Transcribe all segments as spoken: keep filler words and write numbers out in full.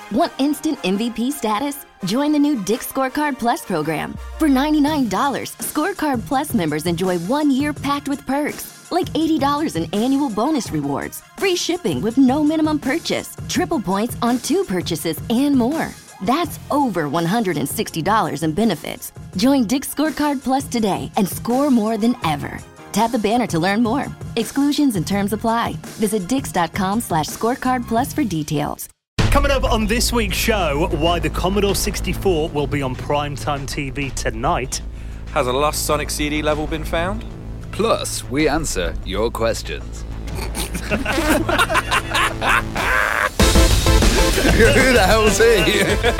Want instant M V P status? Join the new Dick's Scorecard Plus program. For ninety-nine dollars, Scorecard Plus members enjoy one year packed with perks, like eighty dollars in annual bonus rewards, free shipping with no minimum purchase, triple points on two purchases, and more. That's over one hundred sixty dollars in benefits. Join Dick's Scorecard Plus today and score more than ever. Tap the banner to learn more. Exclusions and terms apply. Visit dix.com slash scorecard plus for details. Coming up on this week's show, why the Commodore sixty-four will be on primetime T V tonight. Has a lost Sonic C D level been found? Plus, we answer your questions. Who the hell's he?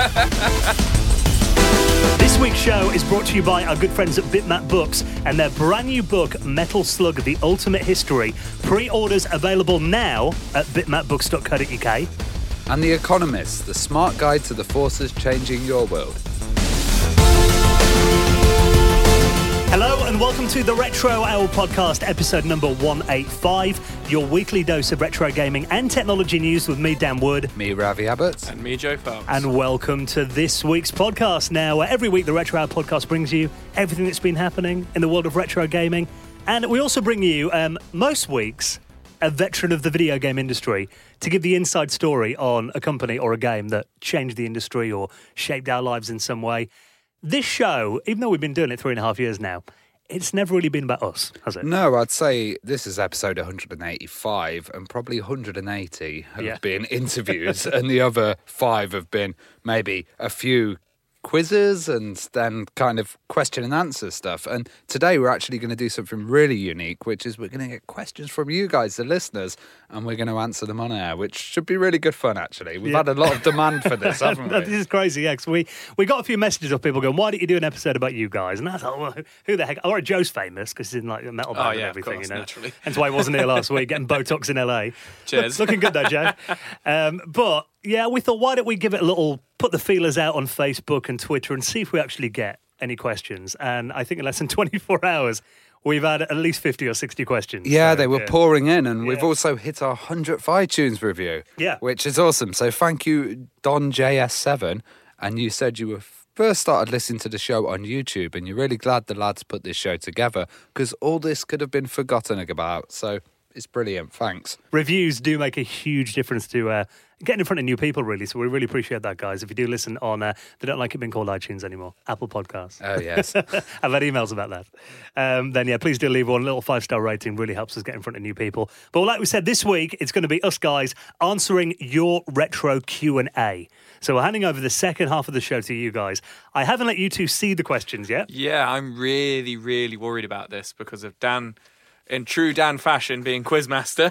This week's show is brought to you by our good friends at Bitmap Books and their brand new book, Metal Slug, The Ultimate History. Pre-orders available now at bitmap books dot co dot uk. And The Economist, the smart guide to the forces changing your world. Hello and welcome to the Retro Hour podcast, episode number one eighty-five, your weekly dose of retro gaming and technology news with me, Dan Wood. Me, Ravi Abbott. And me, Joe Phelps. And welcome to this week's podcast. Now, uh, every week the Retro Hour podcast brings you everything that's been happening in the world of retro gaming. And we also bring you, um, most weeks, a veteran of the video game industry to give the inside story on a company or a game that changed the industry or shaped our lives in some way. This show, even though we've been doing it three and a half years now, it's never really been about us, has it? No, I'd say this is episode one hundred eighty-five, and probably one hundred eighty have Yeah. been interviews, and the other five have been maybe a few quizzes and then kind of question and answer stuff. And today we're actually going to do something really unique, which is we're going to get questions from you guys, the listeners, and we're going to answer them on air, which should be really good fun, actually. We've Yeah. had a lot of demand for this, haven't This we? is crazy, yeah, 'cause we, we got a few messages of people going, why don't you do an episode about you guys? And I thought, well, who the heck? All right, Joe's famous because he's in like a metal band Oh, and yeah, of everything, course, you know. naturally. Hence why he wasn't here last week, getting Botox in L A. Cheers. Looking good though, Joe. Um, but yeah, we thought, why don't we give it a little, put the feelers out on Facebook and Twitter and see if we actually get any questions. And I think in less than twenty-four hours, we've had at least fifty or sixty questions. Yeah, So, they were yeah. pouring in, and we've Yeah. also hit our one hundredth iTunes review, Yeah. which is awesome. So thank you, Don J S seven, and you said you were first started listening to the show on YouTube, and you're really glad the lads put this show together, because all this could have been forgotten about, so it's brilliant, thanks. Reviews do make a huge difference to uh, getting in front of new people, really. So we really appreciate that, guys. If you do listen on, uh, they don't like it being called iTunes anymore, Apple Podcasts. Oh, yes. I've had emails about that. Um, then, yeah, please do leave one. A little five-star rating really helps us get in front of new people. But like we said, this week, it's going to be us guys answering your retro Q and A. So we're handing over the second half of the show to you guys. I haven't let you two see the questions yet. Yeah, I'm really, really worried about this because of Dan, in true Dan fashion, being quizmaster.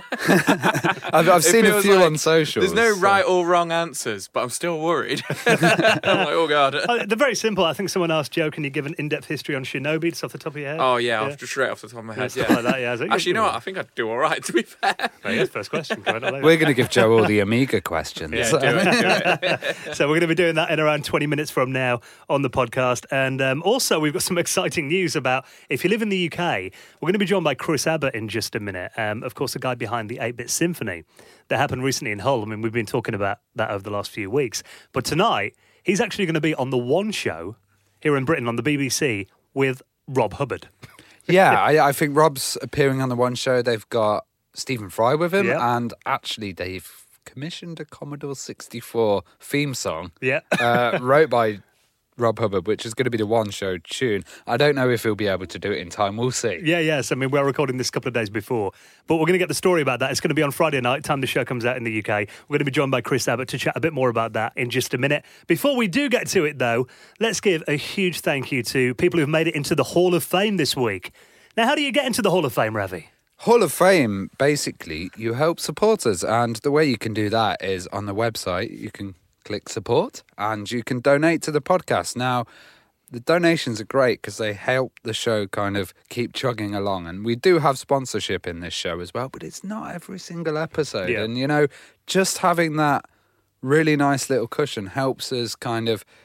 I've, I've It seen a feels few like on socials. There's no so- right or wrong answers, but I'm still worried. I'm like, oh, God. Uh, they're very simple. I think someone asked Joe, can you give an in-depth history on Shinobi just off the top of your head? Oh, yeah, Off, just straight off the top of my Yeah, head. stuff Yeah. like that, yeah. So Actually, you know what? I think I'd do all right, to be fair. Oh, yeah, first question. Go ahead, I'll let you. We're going to give Joe all the Amiga questions. Yeah, do it, do it. So we're going to be doing that in around twenty minutes from now on the podcast. And um, also, we've got some exciting news about if you live in the U K, we're going to be joined by Chris Abbott in just a minute. Um, of course, the guy behind the eight-bit Symphony that happened recently in Hull. I mean, we've been talking about that over the last few weeks. But tonight, he's actually going to be on the One Show here in Britain on the B B C with Rob Hubbard. Yeah, I, I think Rob's appearing on the One Show. They've got Stephen Fry with him, Yeah. and actually they've commissioned a Commodore sixty-four theme song Yeah. uh, wrote by Rob Hubbard, which is going to be the One Show tune. I don't know if he'll be able to do it in time. We'll see. Yeah, yes. I mean, we're recording this a couple of days before, but we're going to get the story about that. It's going to be on Friday night, time the show comes out in the U K. We're going to be joined by Chris Abbott to chat a bit more about that in just a minute. Before we do get to it, though, let's give a huge thank you to people who've made it into the Hall of Fame this week. Now, how do you get into the Hall of Fame, Ravi? Hall of Fame, basically, you help supporters, and the way you can do that is on the website. You can click support, and you can donate to the podcast. Now, the donations are great because they help the show kind of keep chugging along, and we do have sponsorship in this show as well, but it's not every single episode. Yeah. And, you know, just having that really nice little cushion helps us kind of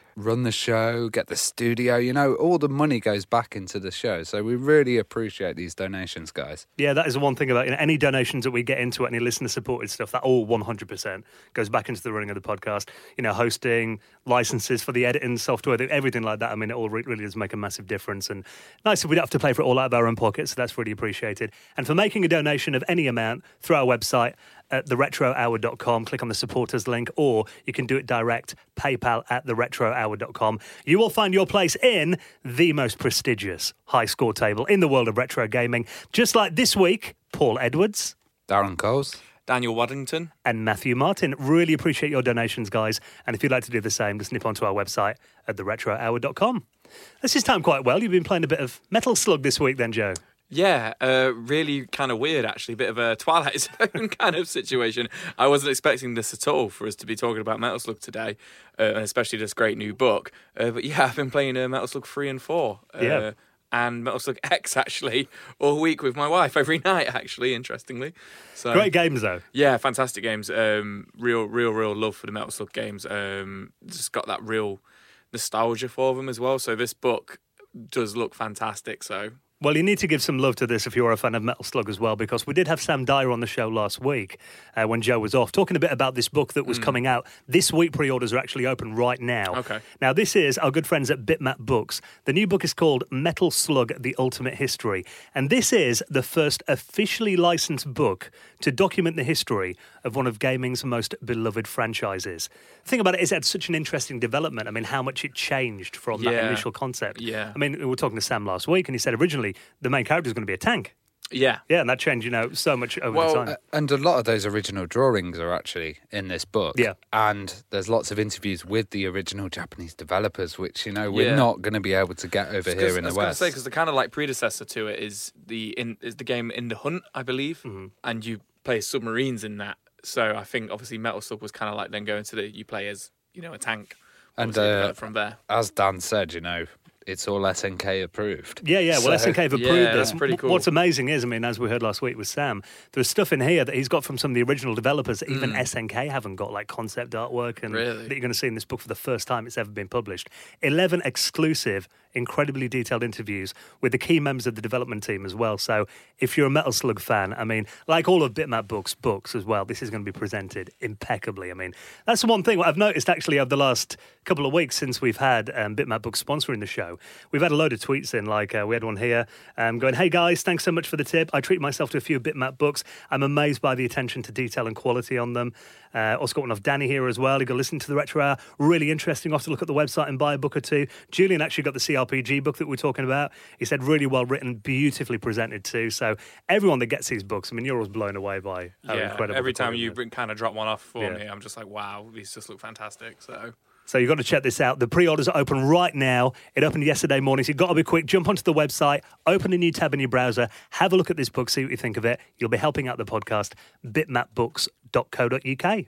run the show, get the studio. You know, all the money goes back into the show. So we really appreciate these donations, guys. Yeah, that is the one thing about, you know, any donations that we get into, any listener-supported stuff, that all one hundred percent goes back into the running of the podcast. You know, hosting, licenses for the editing software, everything like that. I mean, it all re- really does make a massive difference. And nice if we don't have to pay for it all out of our own pockets, so that's really appreciated. And for making a donation of any amount through our website at the retro hour dot com, click on the supporters link, or you can do it direct, PayPal at the retro hour dot com. You will find your place in the most prestigious high score table in the world of retro gaming. Just like this week, Paul Edwards, Darren Coles, Daniel Waddington, and Matthew Martin. Really appreciate your donations, guys. And if you'd like to do the same, just nip onto our website at the retro hour dot com. This is timed quite well. You've been playing a bit of Metal Slug this week then, Joe. Yeah, uh, really kind of weird, actually. Bit of a Twilight Zone kind of situation. I wasn't expecting this at all for us to be talking about Metal Slug today, uh, and especially this great new book. Uh, but yeah, I've been playing uh, Metal Slug three and four. Uh, yeah. And Metal Slug X, actually, all week with my wife, every night, actually, interestingly. So Great games, though. Yeah, fantastic games. Um, real, real, real love for the Metal Slug games. Um, just got that real nostalgia for them as well. So this book does look fantastic, so... Well, you need to give some love to this if you're a fan of Metal Slug as well, because we did have Sam Dyer on the show last week uh, when Joe was off, talking a bit about this book that was mm. coming out. This week, pre-orders are actually open right now. Okay. Now, this is our good friends at Bitmap Books. The new book is called Metal Slug, The Ultimate History. And this is the first officially licensed book to document the history of one of gaming's most beloved franchises. The thing about it is it had such an interesting development. I mean, how much it changed from yeah. that initial concept. Yeah. I mean, we were talking to Sam last week, and he said originally the main character is going to be a tank. Yeah. Yeah, and that changed, you know, so much over well, the time. Uh, and a lot of those original drawings are actually in this book. Yeah. And there's lots of interviews with the original Japanese developers, which, you know, we're yeah. not going to be able to get over here in the West. I was going to say, because the kind of like predecessor to it is the in is the game In the Hunt, I believe, mm-hmm. and you play submarines in that. So I think, obviously, Metal Slug was kind of like then going to the, you play as, you know, a tank. And uh, from there. As Dan said, you know, it's all S N K approved. Yeah, yeah. Well, so, S N K have approved yeah, this. That's pretty cool. What's amazing is, I mean, as we heard last week with Sam, there's stuff in here that he's got from some of the original developers that even mm. S N K haven't got, like concept artwork, and really? that you're going to see in this book for the first time it's ever been published. eleven exclusive, incredibly detailed interviews with the key members of the development team as well. So if you're a Metal Slug fan, I mean, like all of Bitmap Books books as well, this is going to be presented impeccably. I mean, that's the one thing I've noticed actually over the last couple of weeks since we've had um, Bitmap Books sponsoring the show. We've had a load of tweets in, like uh, we had one here um, going, hey guys, thanks so much for the tip. I treat myself to a few Bitmap books. I'm amazed by the attention to detail and quality on them. Uh, also got one off Danny here as well. You got to listen to the Retro Hour. Really interesting. I'll have to look at the website and buy a book or two. Julian actually got the C R P G book that we're talking about. He said really well written, beautifully presented too. So everyone that gets these books, I mean, you're always blown away by how yeah, incredible. Every time you is. bring, kind of drop one off for yeah. me, I'm just like, wow, these just look fantastic. So... So you've got to check this out. The pre-orders are open right now. It opened yesterday morning, so you've got to be quick. Jump onto the website, open a new tab in your browser, have a look at this book, see what you think of it. You'll be helping out the podcast, bitmap books dot co dot uk.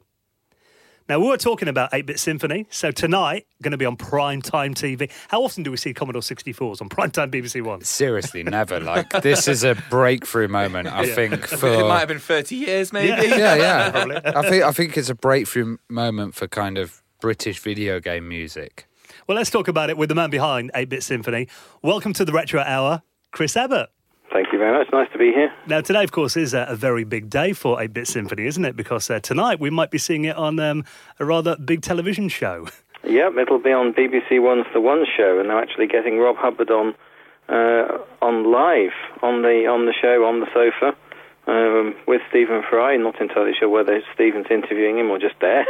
Now, we were talking about eight-Bit Symphony, so tonight, going to be on Primetime T V. How often do we see Commodore sixty-fours on Primetime B B C One? Seriously, never. Like, this is a breakthrough moment, I yeah. think, for... It might have been thirty years, maybe. Yeah, yeah. yeah. Probably. I think, I think it's a breakthrough moment for kind of British video game music. Well, let's talk about it with the man behind eight-Bit Symphony. Welcome to the Retro Hour, Chris Abbott. Thank you very much. Nice to be here. Now, today, of course, is a, a very big day for eight-Bit Symphony, isn't it? Because uh, tonight we might be seeing it on um, a rather big television show. Yep, it'll be on B B C One's The One Show, and they're actually getting Rob Hubbard on uh, on live on the on the show on the sofa. Um, with Stephen Fry. Not entirely sure whether Stephen's interviewing him or just there.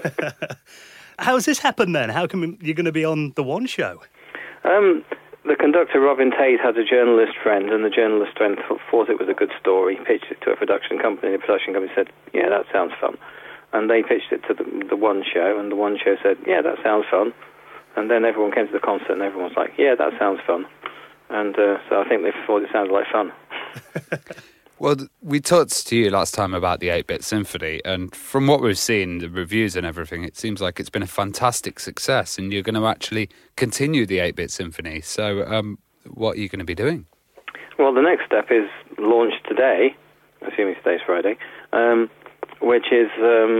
How's this happened then? How come you're going to be on The One Show? Um, the conductor, Robin Tate, has a journalist friend, and the journalist friend thought it was a good story, pitched it to a production company. The production company said, yeah, that sounds fun. And they pitched it to the, the One Show, and the One Show said, yeah, that sounds fun. And then everyone came to the concert, and everyone was like, yeah, that sounds fun. And uh, so I think they thought it sounded like fun. Well, we talked to you last time about the eight-Bit Symphony, and from what we've seen, the reviews and everything, it seems like it's been a fantastic success, and you're going to actually continue the eight-Bit Symphony. So um, what are you going to be doing? Well, the next step is launched today, assuming today's Friday, um, which is um,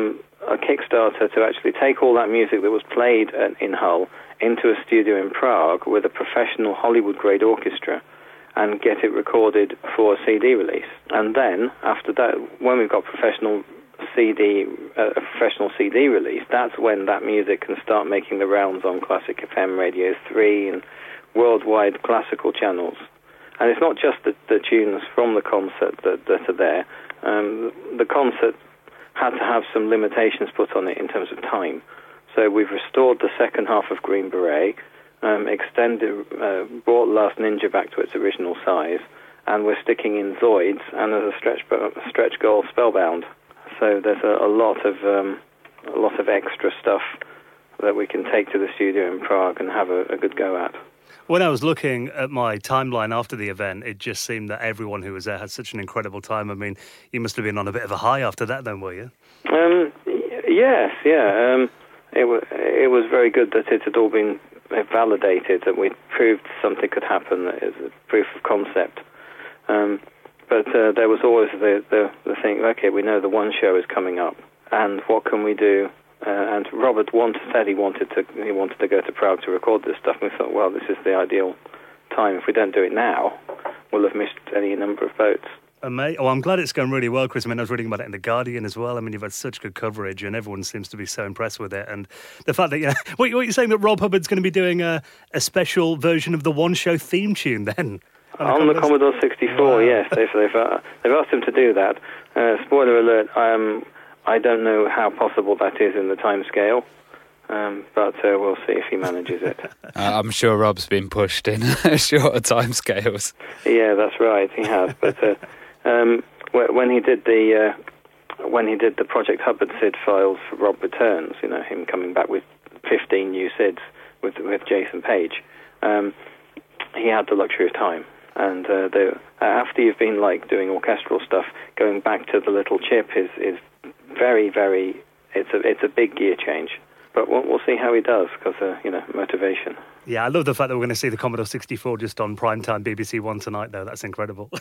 a Kickstarter to actually take all that music that was played in Hull into a studio in Prague with a professional Hollywood-grade orchestra and get it recorded for a C D release. And then, after that, when we've got professional C D, uh, a professional C D release, that's when that music can start making the rounds on Classic F M Radio three and worldwide classical channels. And it's not just the, the tunes from the concert that, that are there. Um, the concert had to have some limitations put on it in terms of time. So we've restored the second half of Green Beret, um, extended, uh, brought Last Ninja back to its original size, and we're sticking in Zoids and as a stretch stretch goal Spellbound. So there's a, a lot of um, a lot of extra stuff that we can take to the studio in Prague and have a, a good go at. When I was looking at my timeline after the event, it just seemed that everyone who was there had such an incredible time. I mean, you must have been on a bit of a high after that then, were you? Um, y- yes, yeah. Um, it, w- it was very good that it had all been validated, that we proved something could happen, that is a proof of concept. Um, but uh, there was always the, the, the thing, okay, we know the one show is coming up, and what can we do? Uh, and Robert wanted, said he wanted to he wanted to go to Prague to record this stuff, and we thought, well, this is the ideal time. If we don't do it now, we'll have missed any number of boats. Ama- oh, I'm glad it's going really well, Chris. I mean, I was reading about it in The Guardian as well. I mean, you've had such good coverage, and everyone seems to be so impressed with it. And the fact that, you know, what, what you're saying that Rob Hubbard's going to be doing a, a special version of the One Show theme tune then? On the Commodore sixty-four, wow. Yes. They've, they've, uh, they've asked him to do that. Uh, spoiler alert, um, I don't know how possible that is in the time scale, um, but uh, we'll see if he manages it. uh, I'm sure Rob's been pushed in shorter time scales. Yeah, that's right, he has. But uh, um, when he did the uh, when he did the Project Hubbard S I D files for Rob Returns, you know, him coming back with fifteen new S I Ds with with Jason Page, um, he had the luxury of time. And uh, the, uh, after you've been like doing orchestral stuff, going back to the little chip is is very, very, it's a it's a big gear change. But we'll, we'll see how he does, because, uh, you know, motivation. Yeah, I love the fact that we're going to see the Commodore sixty-four just on primetime B B C One tonight, though. That's incredible.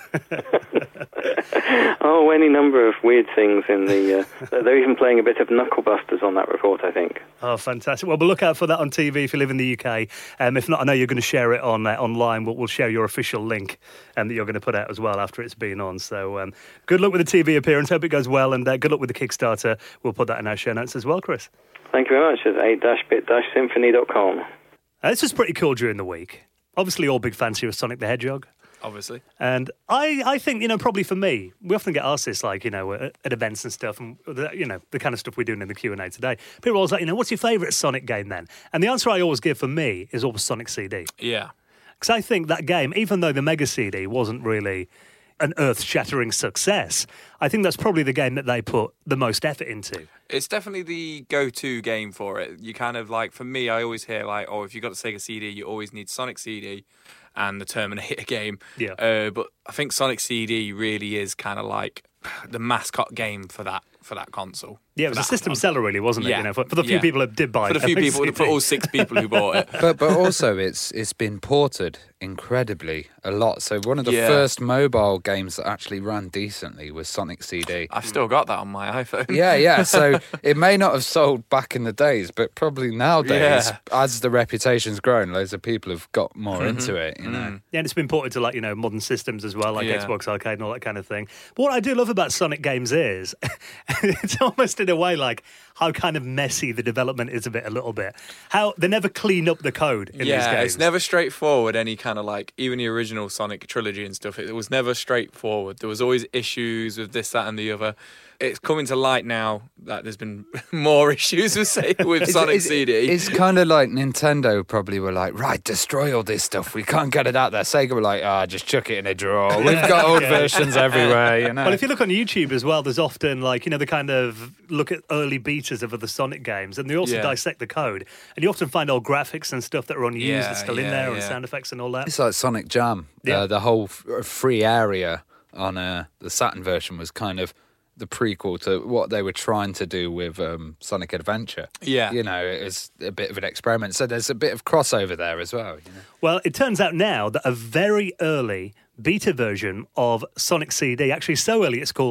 Oh, any number of weird things in the... Uh, they're even playing a bit of Knucklebusters on that report, I think. Oh, fantastic. Well, we'll look out for that on T V if you live in the U K. Um, if not, I know you're going to share it on uh, online. We'll, we'll share your official link um, that you're going to put out as well after it's been on. So um, good luck with the T V appearance. Hope it goes well, and uh, good luck with the Kickstarter. We'll put that in our show notes as well, Chris. Thank you very much. It's eight bit symphony dot com. Uh, this was pretty cool during the week. Obviously, all big fans here of Sonic the Hedgehog. Obviously. And I, I think, you know, probably for me, we often get asked this, like, you know, at, at events and stuff, and, the, you know, the kind of stuff we're doing in the Q and A today. People are always like, you know, what's your favourite Sonic game then? And the answer I always give for me is always Sonic C D. Yeah. Because I think that game, even though the Mega C D wasn't really an earth-shattering success, I think that's probably the game that they put the most effort into. It's definitely the go-to game for it. You kind of like, for me, I always hear like, oh, if you've got the Sega C D, you always need Sonic C D and the Terminator game. Yeah. Uh, but I think Sonic C D really is kind of like the mascot game for that for that console. Yeah, it was a system seller, really, wasn't it? Yeah. You know, for, for the few yeah. people that did buy it. For the few people, for all six people who bought it. But but also it's it's been ported incredibly a lot. So one of the Yeah. first mobile games that actually ran decently was Sonic C D. I've still got that on my iPhone. Yeah, yeah. So it may not have sold back in the days, but probably nowadays, Yeah. as the reputation's grown, loads of people have got more into it, you know. Yeah, and it's been ported to, like, you know, modern systems as well, like Yeah. Xbox Arcade and all that kind of thing. But what I do love about Sonic games is, it's almost in a way like how kind of messy the development is of it a little bit. How they never clean up the code in yeah, these games. it's never straightforward, any kind of like, even the original Sonic trilogy and stuff, it was never straightforward. There was always issues with this, that and the other. It's coming to light now that there's been more issues with, say, with It's- Sonic it's, C D. It's kind of like Nintendo probably were like, right, destroy all this stuff. We can't get it out there. Sega were like, ah, just chuck it in a drawer. We've got old versions everywhere, you know. Well, if you look on YouTube as well, there's often, like, you know, the kind of look at early betas of other Sonic games, and they also Yeah. dissect the code. And you often find old graphics and stuff that are unused Yeah, that's still in yeah, there, and yeah. sound effects and all that. It's like Sonic Jam. Yeah. Uh, the whole f- free area on uh, the Saturn version was kind of the prequel to what they were trying to do with um, Sonic Adventure. Yeah. You know, it was a bit of an experiment. So there's a bit of crossover there as well. You know? Well, it turns out now that a very early beta version of Sonic C D, actually so early it's called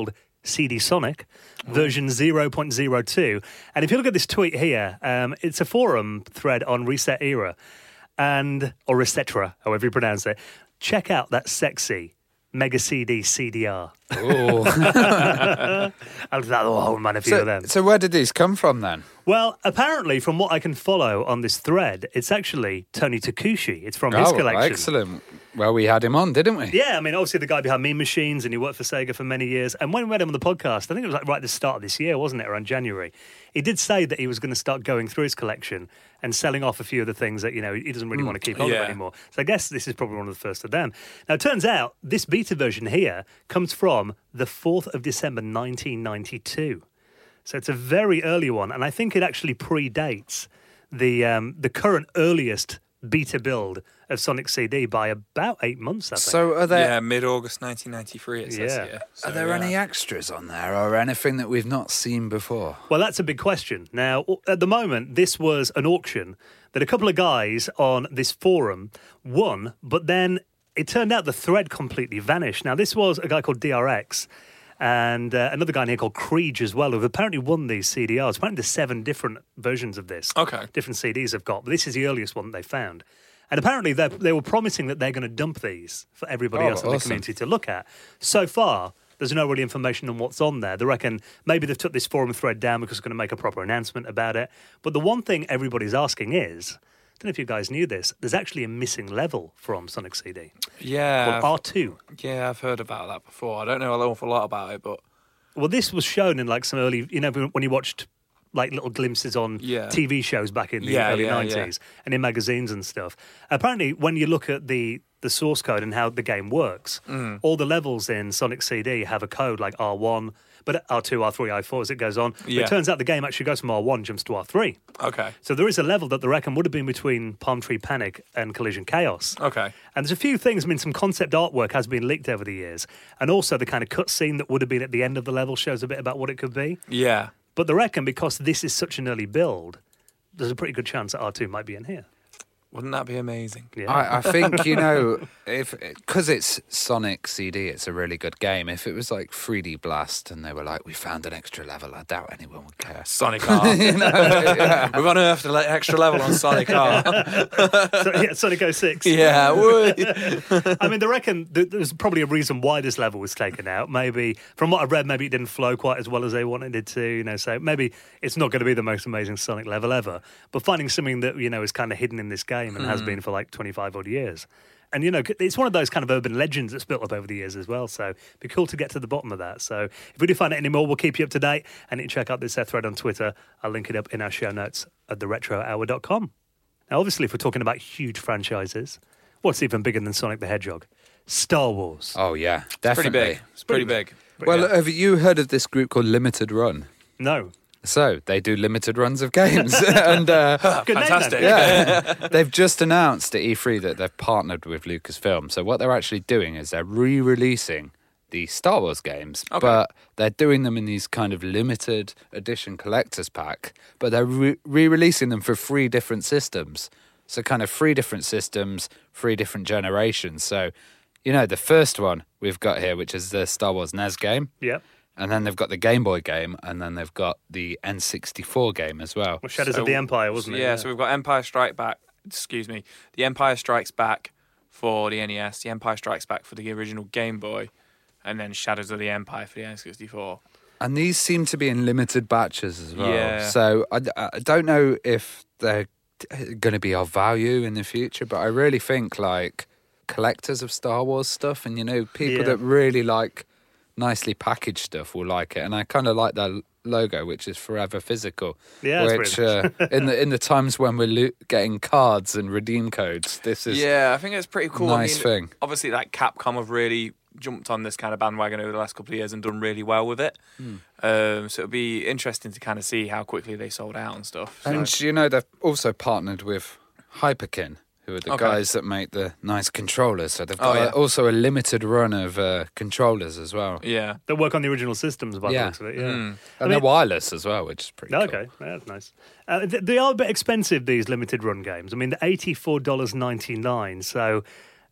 C D Sonic, version zero point zero two. And if you look at this tweet here, um, it's a forum thread on Reset Era, and or Resetra, however you pronounce it. Check out that sexy Mega C D C D R. Oh. I'll do that the whole man, a few so, of them. so where did these come from then? Well, apparently, from what I can follow on this thread, it's actually Tony Takushi. It's from his Oh, collection. excellent. Well, we had him on, didn't we? Yeah, I mean, obviously the guy behind Mean Machines, and he worked for Sega for many years. And when we had him on the podcast, I think it was like right at the start of this year, wasn't it, around January, he did say that he was going to start going through his collection and selling off a few of the things that, you know, he doesn't really want to keep on yeah. with anymore. So I guess this is probably one of the first of them. Now, it turns out this beta version here comes from the fourth of December, nineteen ninety-two. So it's a very early one, and I think it actually predates the um, the current earliest beta build of Sonic C D by about eight months, I think. So are there Yeah, mid-August nineteen ninety-three, it says Yeah. here. So, are there yeah. any extras on there or anything that we've not seen before? Well, that's a big question. Now, at the moment, this was an auction that a couple of guys on this forum won, but then it turned out the thread completely vanished. Now, this was a guy called D R X and uh, another guy in here called Kriege as well, who've apparently won these C D Rs. Apparently there's seven different versions of this. Okay. Different C Ds have got, but this is the earliest one that they found. And apparently they they were promising that they're going to dump these for everybody Oh, else in the awesome. community to look at. So far, there's no really information on what's on there. They reckon maybe they've took this forum thread down because they're going to make a proper announcement about it. But the one thing everybody's asking is, I don't know if you guys knew this, there's actually a missing level from Sonic C D Yeah, called R two. yeah, I've heard about that before. I don't know an awful lot about it, but Well, this was shown in like some early, you know, when you watched like little glimpses on Yeah. T V shows back in the Yeah, early yeah, nineties and in magazines and stuff. Apparently, when you look at the, the source code and how the game works, Mm. all the levels in Sonic C D have a code like R one, but R two, R three, R four as it goes on. But Yeah. it turns out the game actually goes from R one, jumps to R three. okay, So there is a level that they reckon would have been between Palm Tree Panic and Collision Chaos. okay. And there's a few things, I mean, some concept artwork has been leaked over the years. And also the kind of cutscene that would have been at the end of the level shows a bit about what it could be. Yeah. But they reckon because this is such an early build, there's a pretty good chance that R two might be in here. Wouldn't that be amazing? Yeah. I, I think, you know, if because it's Sonic C D, it's a really good game. If it was like three D Blast and they were like, we found an extra level, I doubt anyone would care. Sonic R. We've unearthed an extra level on Sonic R. so, yeah, Sonic oh six. yeah, would. I mean, they reckon th- there's probably a reason why this level was taken out. Maybe, from what I've read, maybe it didn't flow quite as well as they wanted it to, you know, so maybe it's not going to be the most amazing Sonic level ever. But finding something that, you know, is kind of hidden in this game and has been for like twenty-five odd years. And, you know, it's one of those kind of urban legends that's built up over the years as well. So it'd be cool to get to the bottom of that. So if we do find it anymore, we'll keep you up to date. And you can check out this uh, thread on Twitter. I'll link it up in our show notes at the retro hour dot com. Now, obviously, if we're talking about huge franchises, what's even bigger than Sonic the Hedgehog? Star Wars. Oh, yeah, Pretty definitely. big. It's pretty big. Well, yeah. have you heard of this group called Limited Run? No. So they do limited runs of games, and uh, Good name, Fantastic. then. yeah, they've just announced at E three that they've partnered with Lucasfilm. So what they're actually doing is they're re-releasing the Star Wars games, Okay. but they're doing them in these kind of limited edition collector's pack. But they're re- re-releasing them for three different systems. So kind of three different systems, three different generations. So, you know, the first one we've got here, which is the Star Wars N E S game. Yep. And then they've got the Game Boy game, and then they've got the N sixty-four game as well. Well, Shadows So- of the Empire, wasn't it? Yeah, so we've got Empire Strike Back. Excuse me, the Empire Strikes Back for the N E S, the Empire Strikes Back for the original Game Boy, and then Shadows of the Empire for the N sixty-four. And these seem to be in limited batches as well. Yeah. So I, I don't know if they're going to be of value in the future, but I really think like collectors of Star Wars stuff and, you know, people Yeah. that really like nicely packaged stuff will like it. And I kind of like that logo, which is forever physical. Yeah, it's which pretty uh, in the in the times when we're lo- getting cards and redeem codes, this is Yeah, I think it's pretty cool. nice I mean, thing. Obviously, like Capcom have really jumped on this kind of bandwagon over the last couple of years and done really well with it. Hmm. Um, so it'll be interesting to kind of see how quickly they sold out and stuff. So. And you know, they've also partnered with Hyperkin, who are the Okay. guys that make the nice controllers. So they've Oh, got yeah. a, also a limited run of uh, controllers as well. yeah. They work on the original systems by the Yeah. looks of it, yeah. Mm. I And mean- they're wireless as well, which is pretty No, cool. okay, yeah, that's nice. Uh, th- they are a bit expensive, these limited run games. I mean, they're eighty-four dollars ninety-nine, so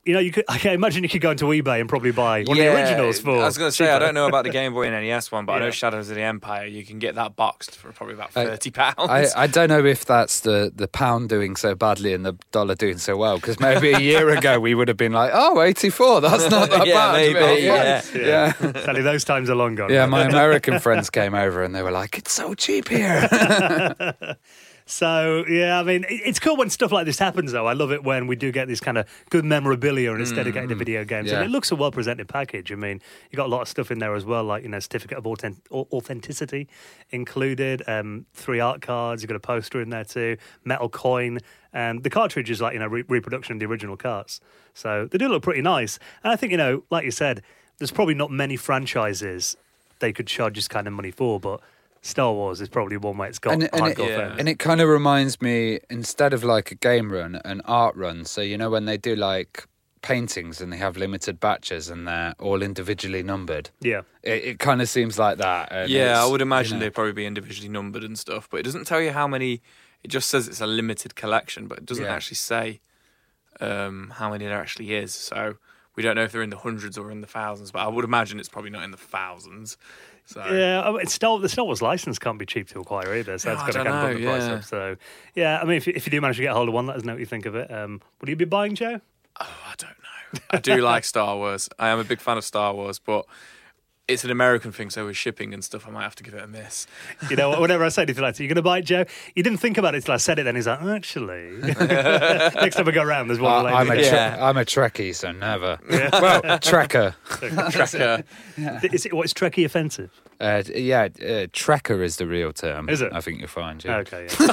You know, you could. I can imagine you could go into eBay and probably buy one yeah, of the originals for. I was going to say, cheaper. I don't know about the Game Boy and N E S one, but Yeah. I know Shadows of the Empire. You can get that boxed for probably about I- thirty pounds. I, I don't know if that's the, the pound doing so badly and the dollar doing so well, because maybe a year ago we would have been like, oh, eighty-four, that's not that Yeah, bad. maybe, But yeah. yeah. Sadly, those times are long gone. Yeah, right? my American friends came over and they were like, it's so cheap here. So, yeah, I mean, it- it's cool when stuff like this happens, though. I love it when we do get this kind of good memorabilia and it's dedicated to video games. Yeah. And it looks a well-presented package. I mean, you got a lot of stuff in there as well, like, you know, certificate of authentic- au- authenticity included, um, three art cards, you've got a poster in there too, metal coin, and the cartridge is like, you know, re- reproduction of the original carts. So they do look pretty nice. And I think, you know, like you said, there's probably not many franchises they could charge this kind of money for, but Star Wars is probably one way it's got and, and, it, hardcore yeah. fans. and it kind of reminds me, instead of like a game run, an art run. So, you know, when they do like paintings and they have limited batches and they're all individually numbered. Yeah. It, it kind of seems like that. and Yeah, it's, I would imagine you know, they'd probably be individually numbered and stuff, but it doesn't tell you how many. It just says it's a limited collection, but it doesn't Yeah. actually say um, how many there actually is. So we don't know if they're in the hundreds or in the thousands, but I would imagine it's probably not in the thousands. So Yeah, I mean, Star, the Star Wars license can't be cheap to acquire either, so No, that's I got to don't kind of know, put the price yeah. up. So, yeah, I mean, if you, if you do manage to get a hold of one, let us know what you think of it. Um, will you be buying, Joe? oh, I don't know. I do like Star Wars. I am a big fan of Star Wars, but it's an American thing, so with shipping and stuff, I might have to give it a miss. You know, whenever I say anything like that, you're going to buy it, Joe? You didn't think about it until I said it, then he's like, actually. Next time we go around, there's one I, I'm, a lady. tre- Yeah. I'm a Trekkie, so never. Well, Trekker. Tracker. Is it, what, is Trekkie offensive? Uh, yeah, uh, Trekker is the real term. Is it? I think you'll find, yeah. Okay, yeah.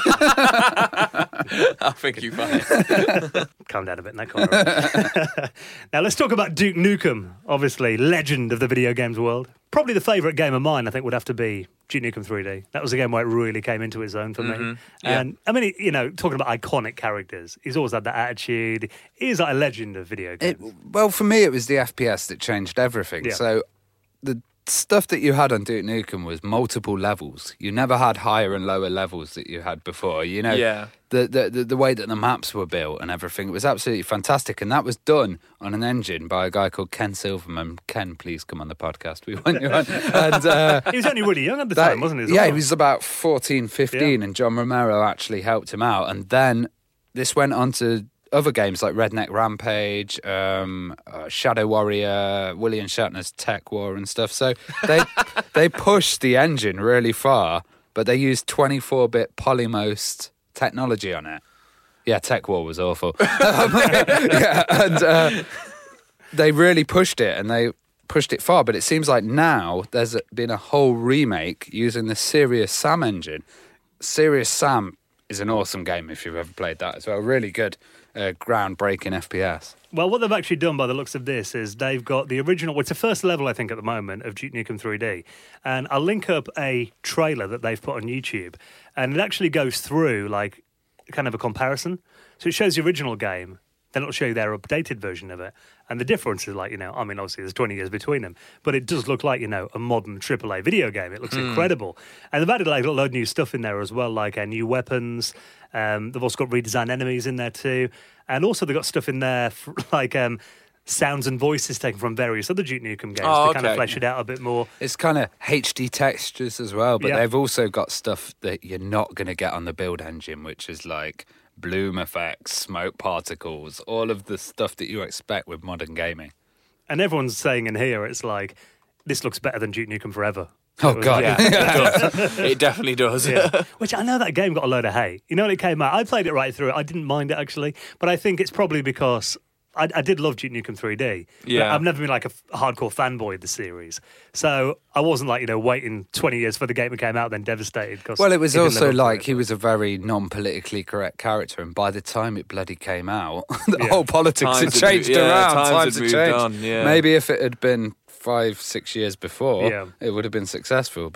I think you find it. Calm down a bit in that corner. Now, let's talk about Duke Nukem, obviously, legend of the video games world. Probably the favourite game of mine, I think, would have to be Duke Nukem three D. That was the game where it really came into its own for me. Mhm, yeah. And, I mean, you know, talking about iconic characters, he's always had that attitude. He's like a legend of video games. It, well, for me, it was the F P S that changed everything. Yeah. So the stuff that you had on Duke Nukem was multiple levels. You never had higher and lower levels that you had before. You know, Yeah. the, the, the, the way that the maps were built and everything, it was absolutely fantastic. And that was done on an engine by a guy called Ken Silverman. Ken, please come on the podcast. We want you on. And uh, He was only really young at the that- time, wasn't he? as Yeah, well? he was about fourteen, fifteen, Yeah. and John Romero actually helped him out. And then this went on to other games like Redneck Rampage, um, uh, Shadow Warrior, William Shatner's Tech War and stuff. So they they pushed the engine really far, but they used twenty-four bit Polymost technology on it. Yeah, Tech War was awful. Um, yeah, and uh, they really pushed it, and they pushed it far. But it seems like now there's been a whole remake using the Serious Sam engine. Serious Sam is an awesome game if you've ever played that as well. Really good, uh, groundbreaking F P S. Well, what they've actually done by the looks of this is they've got the original, well, it's the first level, I think, at the moment of Duke Nukem three D. And I'll link up a trailer that they've put on YouTube. And it actually goes through, like, kind of a comparison. So it shows the original game, then it'll show you their updated version of it. And the difference is, like, you know, I mean, obviously there's twenty years between them, but it does look like, you know, a modern triple A video game. It looks incredible. And they've added, like, a load of new stuff in there as well, like uh, new weapons. Um, they've also got redesigned enemies in there too. And also they've got stuff in there, for, like um, sounds and voices taken from various other Duke Nukem games Oh, to kind of okay. flesh it out a bit more. It's kind of H D textures as well, but Yeah. they've also got stuff that you're not going to get on the build engine, which is like bloom effects, smoke particles, all of the stuff that you expect with modern gaming. And everyone's saying in here, it's like, this looks better than Duke Nukem Forever. Oh, It was- God. Yeah, it does. It definitely does. Yeah. Which I know that game got a load of hate. You know, when it came out, I played it right through. I didn't mind it, actually. But I think it's probably because I, I did love Duke Nukem three D. But Yeah. I've never been like a f- hardcore fanboy of the series. So I wasn't like, you know, waiting twenty years for the game that came out, then devastated. 'cause Well, it was he didn't also live up to like it. he was a very non-politically correct character, and by the time it bloody came out, the Yeah. whole politics Times had had changed moved- yeah, around. times Times, had had moved changed. on, yeah. Maybe if it had been five, six years before, Yeah. it would have been successful. But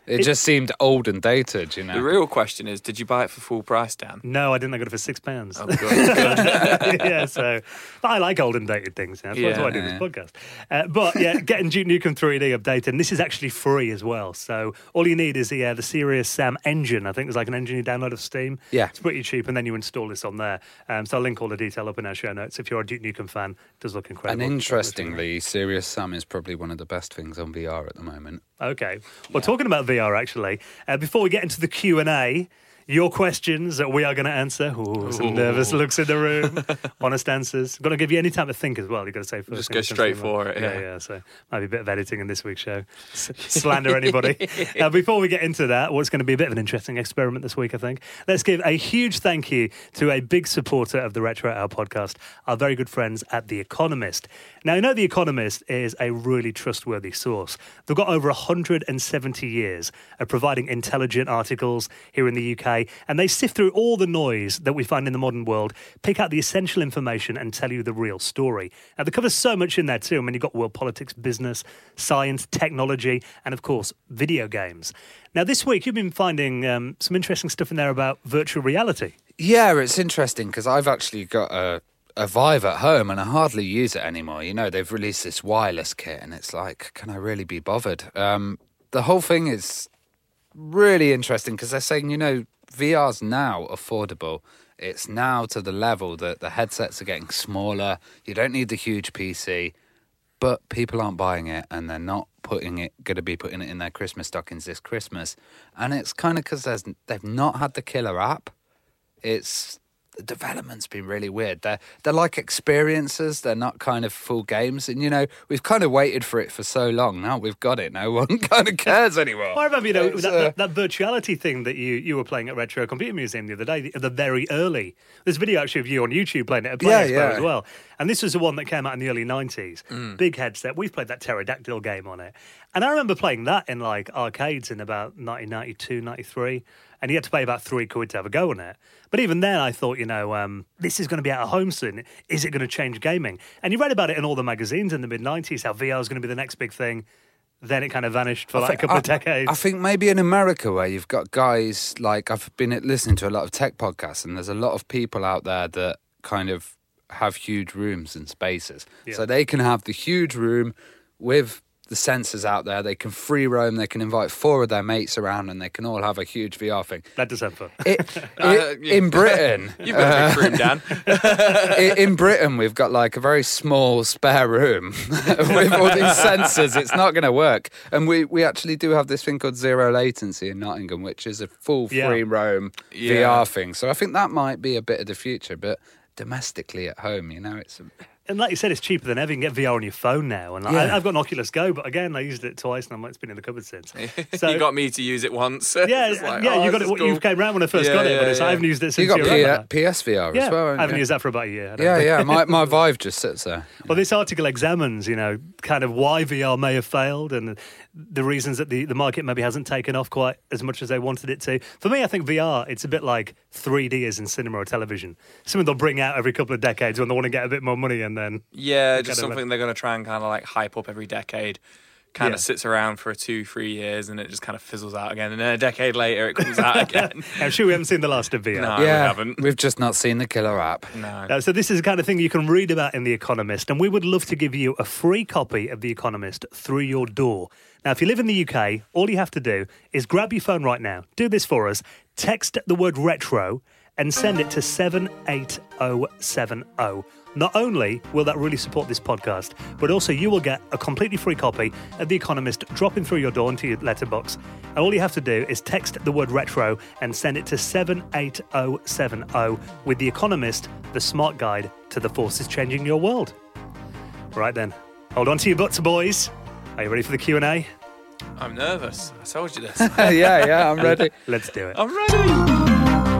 It, it just seemed old and dated, you know. The real question is, did you buy it for full price, Dan? No, I didn't. I got it for six pounds. Oh, good. Yeah, so but I like old and dated things. You know? That's Yeah, why I do yeah. this podcast. Uh, but yeah, getting Duke Nukem three D updated, and this is actually free as well. So all you need is the uh, the Serious Sam engine. I think there's like an engine you download off Steam. Yeah. It's pretty cheap, and then you install this on there. Um, so I'll link all the detail up in our show notes. If you're a Duke Nukem fan, it does look incredible. And interestingly, Serious Sam is probably one of the best things on V R at the moment. Okay. Well, talking about V R, actually, uh, before we get into the Q and A, your questions that we are going to answer. Ooh, some Ooh. nervous looks in the room. Honest answers. Got to give you any time to think as well. You've got to say first. Just thing go that comes straight to your mind. for it, Yeah, yeah. yeah. So might be a bit of editing in this week's show. S- slander anybody. uh, before we get into that, what's going to be a bit of an interesting experiment this week, I think. Let's give a huge thank you to a big supporter of the Retro Hour podcast, our very good friends at The Economist. Now, you know The Economist is a really trustworthy source. They've got over one hundred seventy years of providing intelligent articles here in the U K, and they sift through all the noise that we find in the modern world, pick out the essential information and tell you the real story. Now, they cover so much in there too. I mean, you've got world politics, business, science, technology, and of course, video games. Now, this week, you've been finding um, some interesting stuff in there about virtual reality. Yeah, it's interesting because I've actually got a, a Vive at home and I hardly use it anymore. You know, they've released this wireless kit and it's like, can I really be bothered? Um, the whole thing is really interesting because they're saying, you know, V R's now affordable. It's now to the level that the headsets are getting smaller. You don't need the huge P C, but people aren't buying it and they're not putting it, going to be putting it in their Christmas stockings this Christmas. And it's kind of because they've not had the killer app. It's the development's been really weird. They're they're like experiences. They're not kind of full games. And you know, we've kind of waited for it for so long. Now we've got it. No one kind of cares anymore. I remember, you know, It's, that, uh, that, that virtuality thing that you, you were playing at Retro Computer Museum the other day, the, the very early. There's a video actually of you on YouTube playing it at Play Yeah, Expo yeah. as well. And this was the one that came out in the early nineties. Mm. Big headset. We've played that Pterodactyl game on it. And I remember playing that in like arcades in about nineteen ninety-two, ninety-three. And you had to pay about three quid to have a go on it. But even then, I thought, you know, um, this is going to be out of home soon. Is it going to change gaming? And you read about it in all the magazines in the mid nineties, how V R is going to be the next big thing. Then it kind of vanished for I like think- a couple I, of decades. I think maybe in America where you've got guys like I've been listening to a lot of tech podcasts and there's a lot of people out there that kind of have huge rooms and spaces. Yeah. So they can have the huge room with the sensors out there. They can free roam. They can invite four of their mates around and they can all have a huge V R thing. That does sound fun. It, Uh, it- yeah. In Britain, You've got a big room, Dan. I- in Britain, we've got like a very small spare room with all these sensors. It's not going to work. And we, we actually do have this thing called zero latency in Nottingham, which is a full Yeah. free roam V Yeah. R thing. So I think that might be a bit of the future, but domestically at home, you know, it's... And like you said, it's cheaper than ever. You can get V R on your phone now. And like, Yeah. I, I've got an Oculus Go, but again, I used it twice and I'm like, it's been in the cupboard since. So, you got me to use it once. yeah, It's like, yeah, oh, you got this it. is You cool. came round when I first Yeah, got it, yeah, but it's, I yeah. haven't used it since You got you were P- around. P S V R Yeah, as well, I haven't haven't you? used that for about a year. I don't Yeah, think. yeah. My, my Vive just sits there. Well, this article examines, you know, kind of why V R may have failed and the reasons that the, the market maybe hasn't taken off quite as much as they wanted it to. For me, I think V R, it's a bit like three D is in cinema or television. Something they'll bring out every couple of decades when they want to get a bit more money and then... Yeah, Kind just of something they're going to try and kind of like hype up every decade. Kind Yeah. of sits around for two, three years and it just kind of fizzles out again. And then a decade later, it comes out again. I'm sure we haven't seen the last of V R. No. we yeah, haven't. we've just not seen the killer app. No. Uh, so this is the kind of thing you can read about in The Economist, and we would love to give you a free copy of The Economist through your door. Now, if you live in the U K, all you have to do is grab your phone right now, do this for us, text the word retro, and send it to seven eight zero seven zero. Not only will that really support this podcast, but also you will get a completely free copy of The Economist dropping through your door into your letterbox. And all you have to do is text the word retro and send it to seven eight zero seven zero with The Economist, the smart guide to the forces changing your world. Right then, hold on to your butts, boys. Are you ready for the Q and A? I'm nervous. I told you this. yeah, yeah, I'm ready. Let's do it. I'm ready.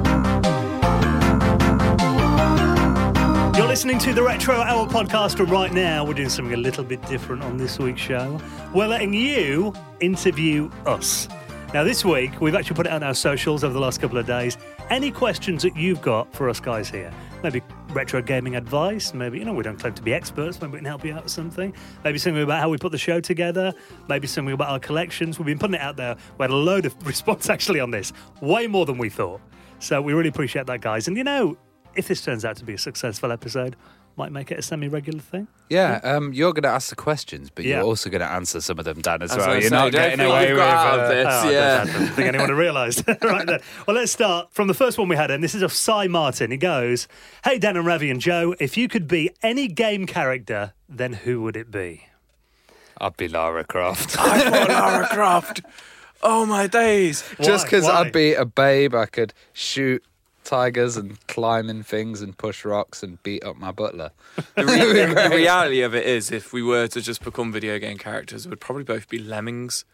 You're listening to the Retro Hour podcast, and right now we're doing something a little bit different on this week's show. We're letting you interview us. Now, this week, we've actually put it on our socials over the last couple of days. Any questions that you've got for us guys here, maybe retro gaming advice. Maybe, you know, we don't claim to be experts. Maybe we can help you out with something. Maybe something about how we put the show together. Maybe something about our collections. We've been putting it out there. We had a load of response actually on this. Way more than we thought. So we really appreciate that, guys. And, you know, if this turns out to be a successful episode, might make it a semi-regular thing. Yeah, um, you're going to ask the questions, but Yeah. you're also going to answer some of them, Dan, as As well. I You're say, not don't getting think away you've with got out of uh, this. Oh, yeah. I don't, I don't think anyone realised. Right then. Well, let's start from the first one we had, and this is of Cy Martin. He goes, "Hey, Dan and Ravi and Joe, if you could be any game character, then who would it be?" I'd be Lara Croft. I thought Lara Croft. Oh my days. Just Why? because Why? I'd be a babe, I could shoot tigers and climb in things and push rocks and beat up my butler. The, re- the reality of it is, if we were to just become video game characters, it would probably both be lemmings.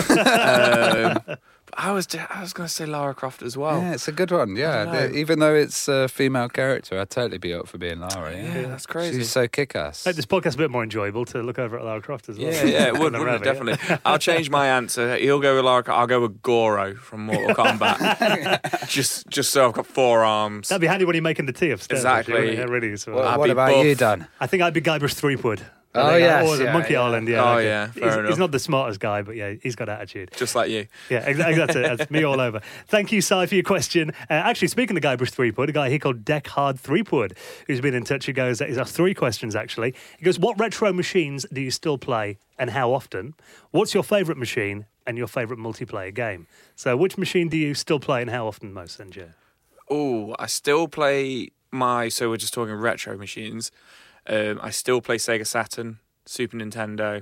um, but I was, I was going to say Lara Croft as well. Yeah, it's a good one. Yeah, I know. The- even though it's a female character, I'd totally be up for being Lara. Yeah, Yeah, that's crazy. She's so kick-ass. Make this podcast a bit more enjoyable to look over at Lara Croft as well. Yeah, yeah, it would, And wouldn't it? Ravi, yeah. Definitely. I'll change my answer. He'll go with Lara Croft. I'll go with Goro from Mortal Kombat. just, just so I've got four arms. That'd be handy when you're making the tea upstairs. Exactly. Actually, wouldn't it? Yeah, really useful. What, I'd what be about buff. you, Dan? I think I'd be Guybrush Threepwood. I Oh, think. yes, Or the yeah, Monkey yeah. Island, yeah. Oh, okay. yeah, fair he's, enough. he's not the smartest guy, but yeah, he's got attitude. Just like you. Yeah, exactly. That's it. That's me all over. Thank you, Si, for your question. Uh, actually, speaking of Guybrush Threepwood, a guy he called Deckhard Threepwood, who's been in touch, he goes, he's asked three questions, actually. He goes, what retro machines do you still play and how often? What's your favourite machine and your favourite multiplayer game? So which machine do you still play and how often most, then, Joe? Oh, I still play my. So we're just talking retro machines. Um, I still play Sega Saturn, Super Nintendo,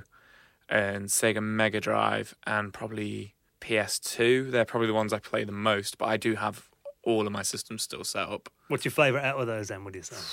and Sega Mega Drive, and probably P S two. They're probably the ones I play the most. But I do have all of my systems still set up. What's your favourite out of those, then, would you say?